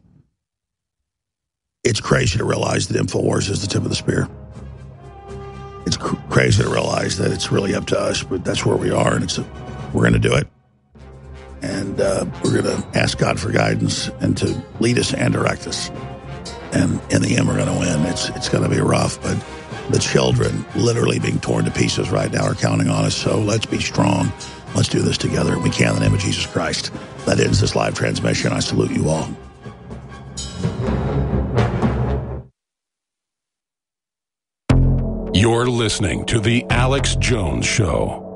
it's crazy to realize that InfoWars is the tip of the spear. It's cr- crazy to realize that it's really up to us, but that's where we are, and it's a, we're going to do it. And uh, we're going to ask God for guidance and to lead us and direct us. And in the end, we're going to win. It's it's going to be rough, but the children literally being torn to pieces right now are counting on us. So let's be strong. Let's do this together. We can in the name of Jesus Christ. That ends this live transmission. I salute you all. You're listening to The Alex Jones Show.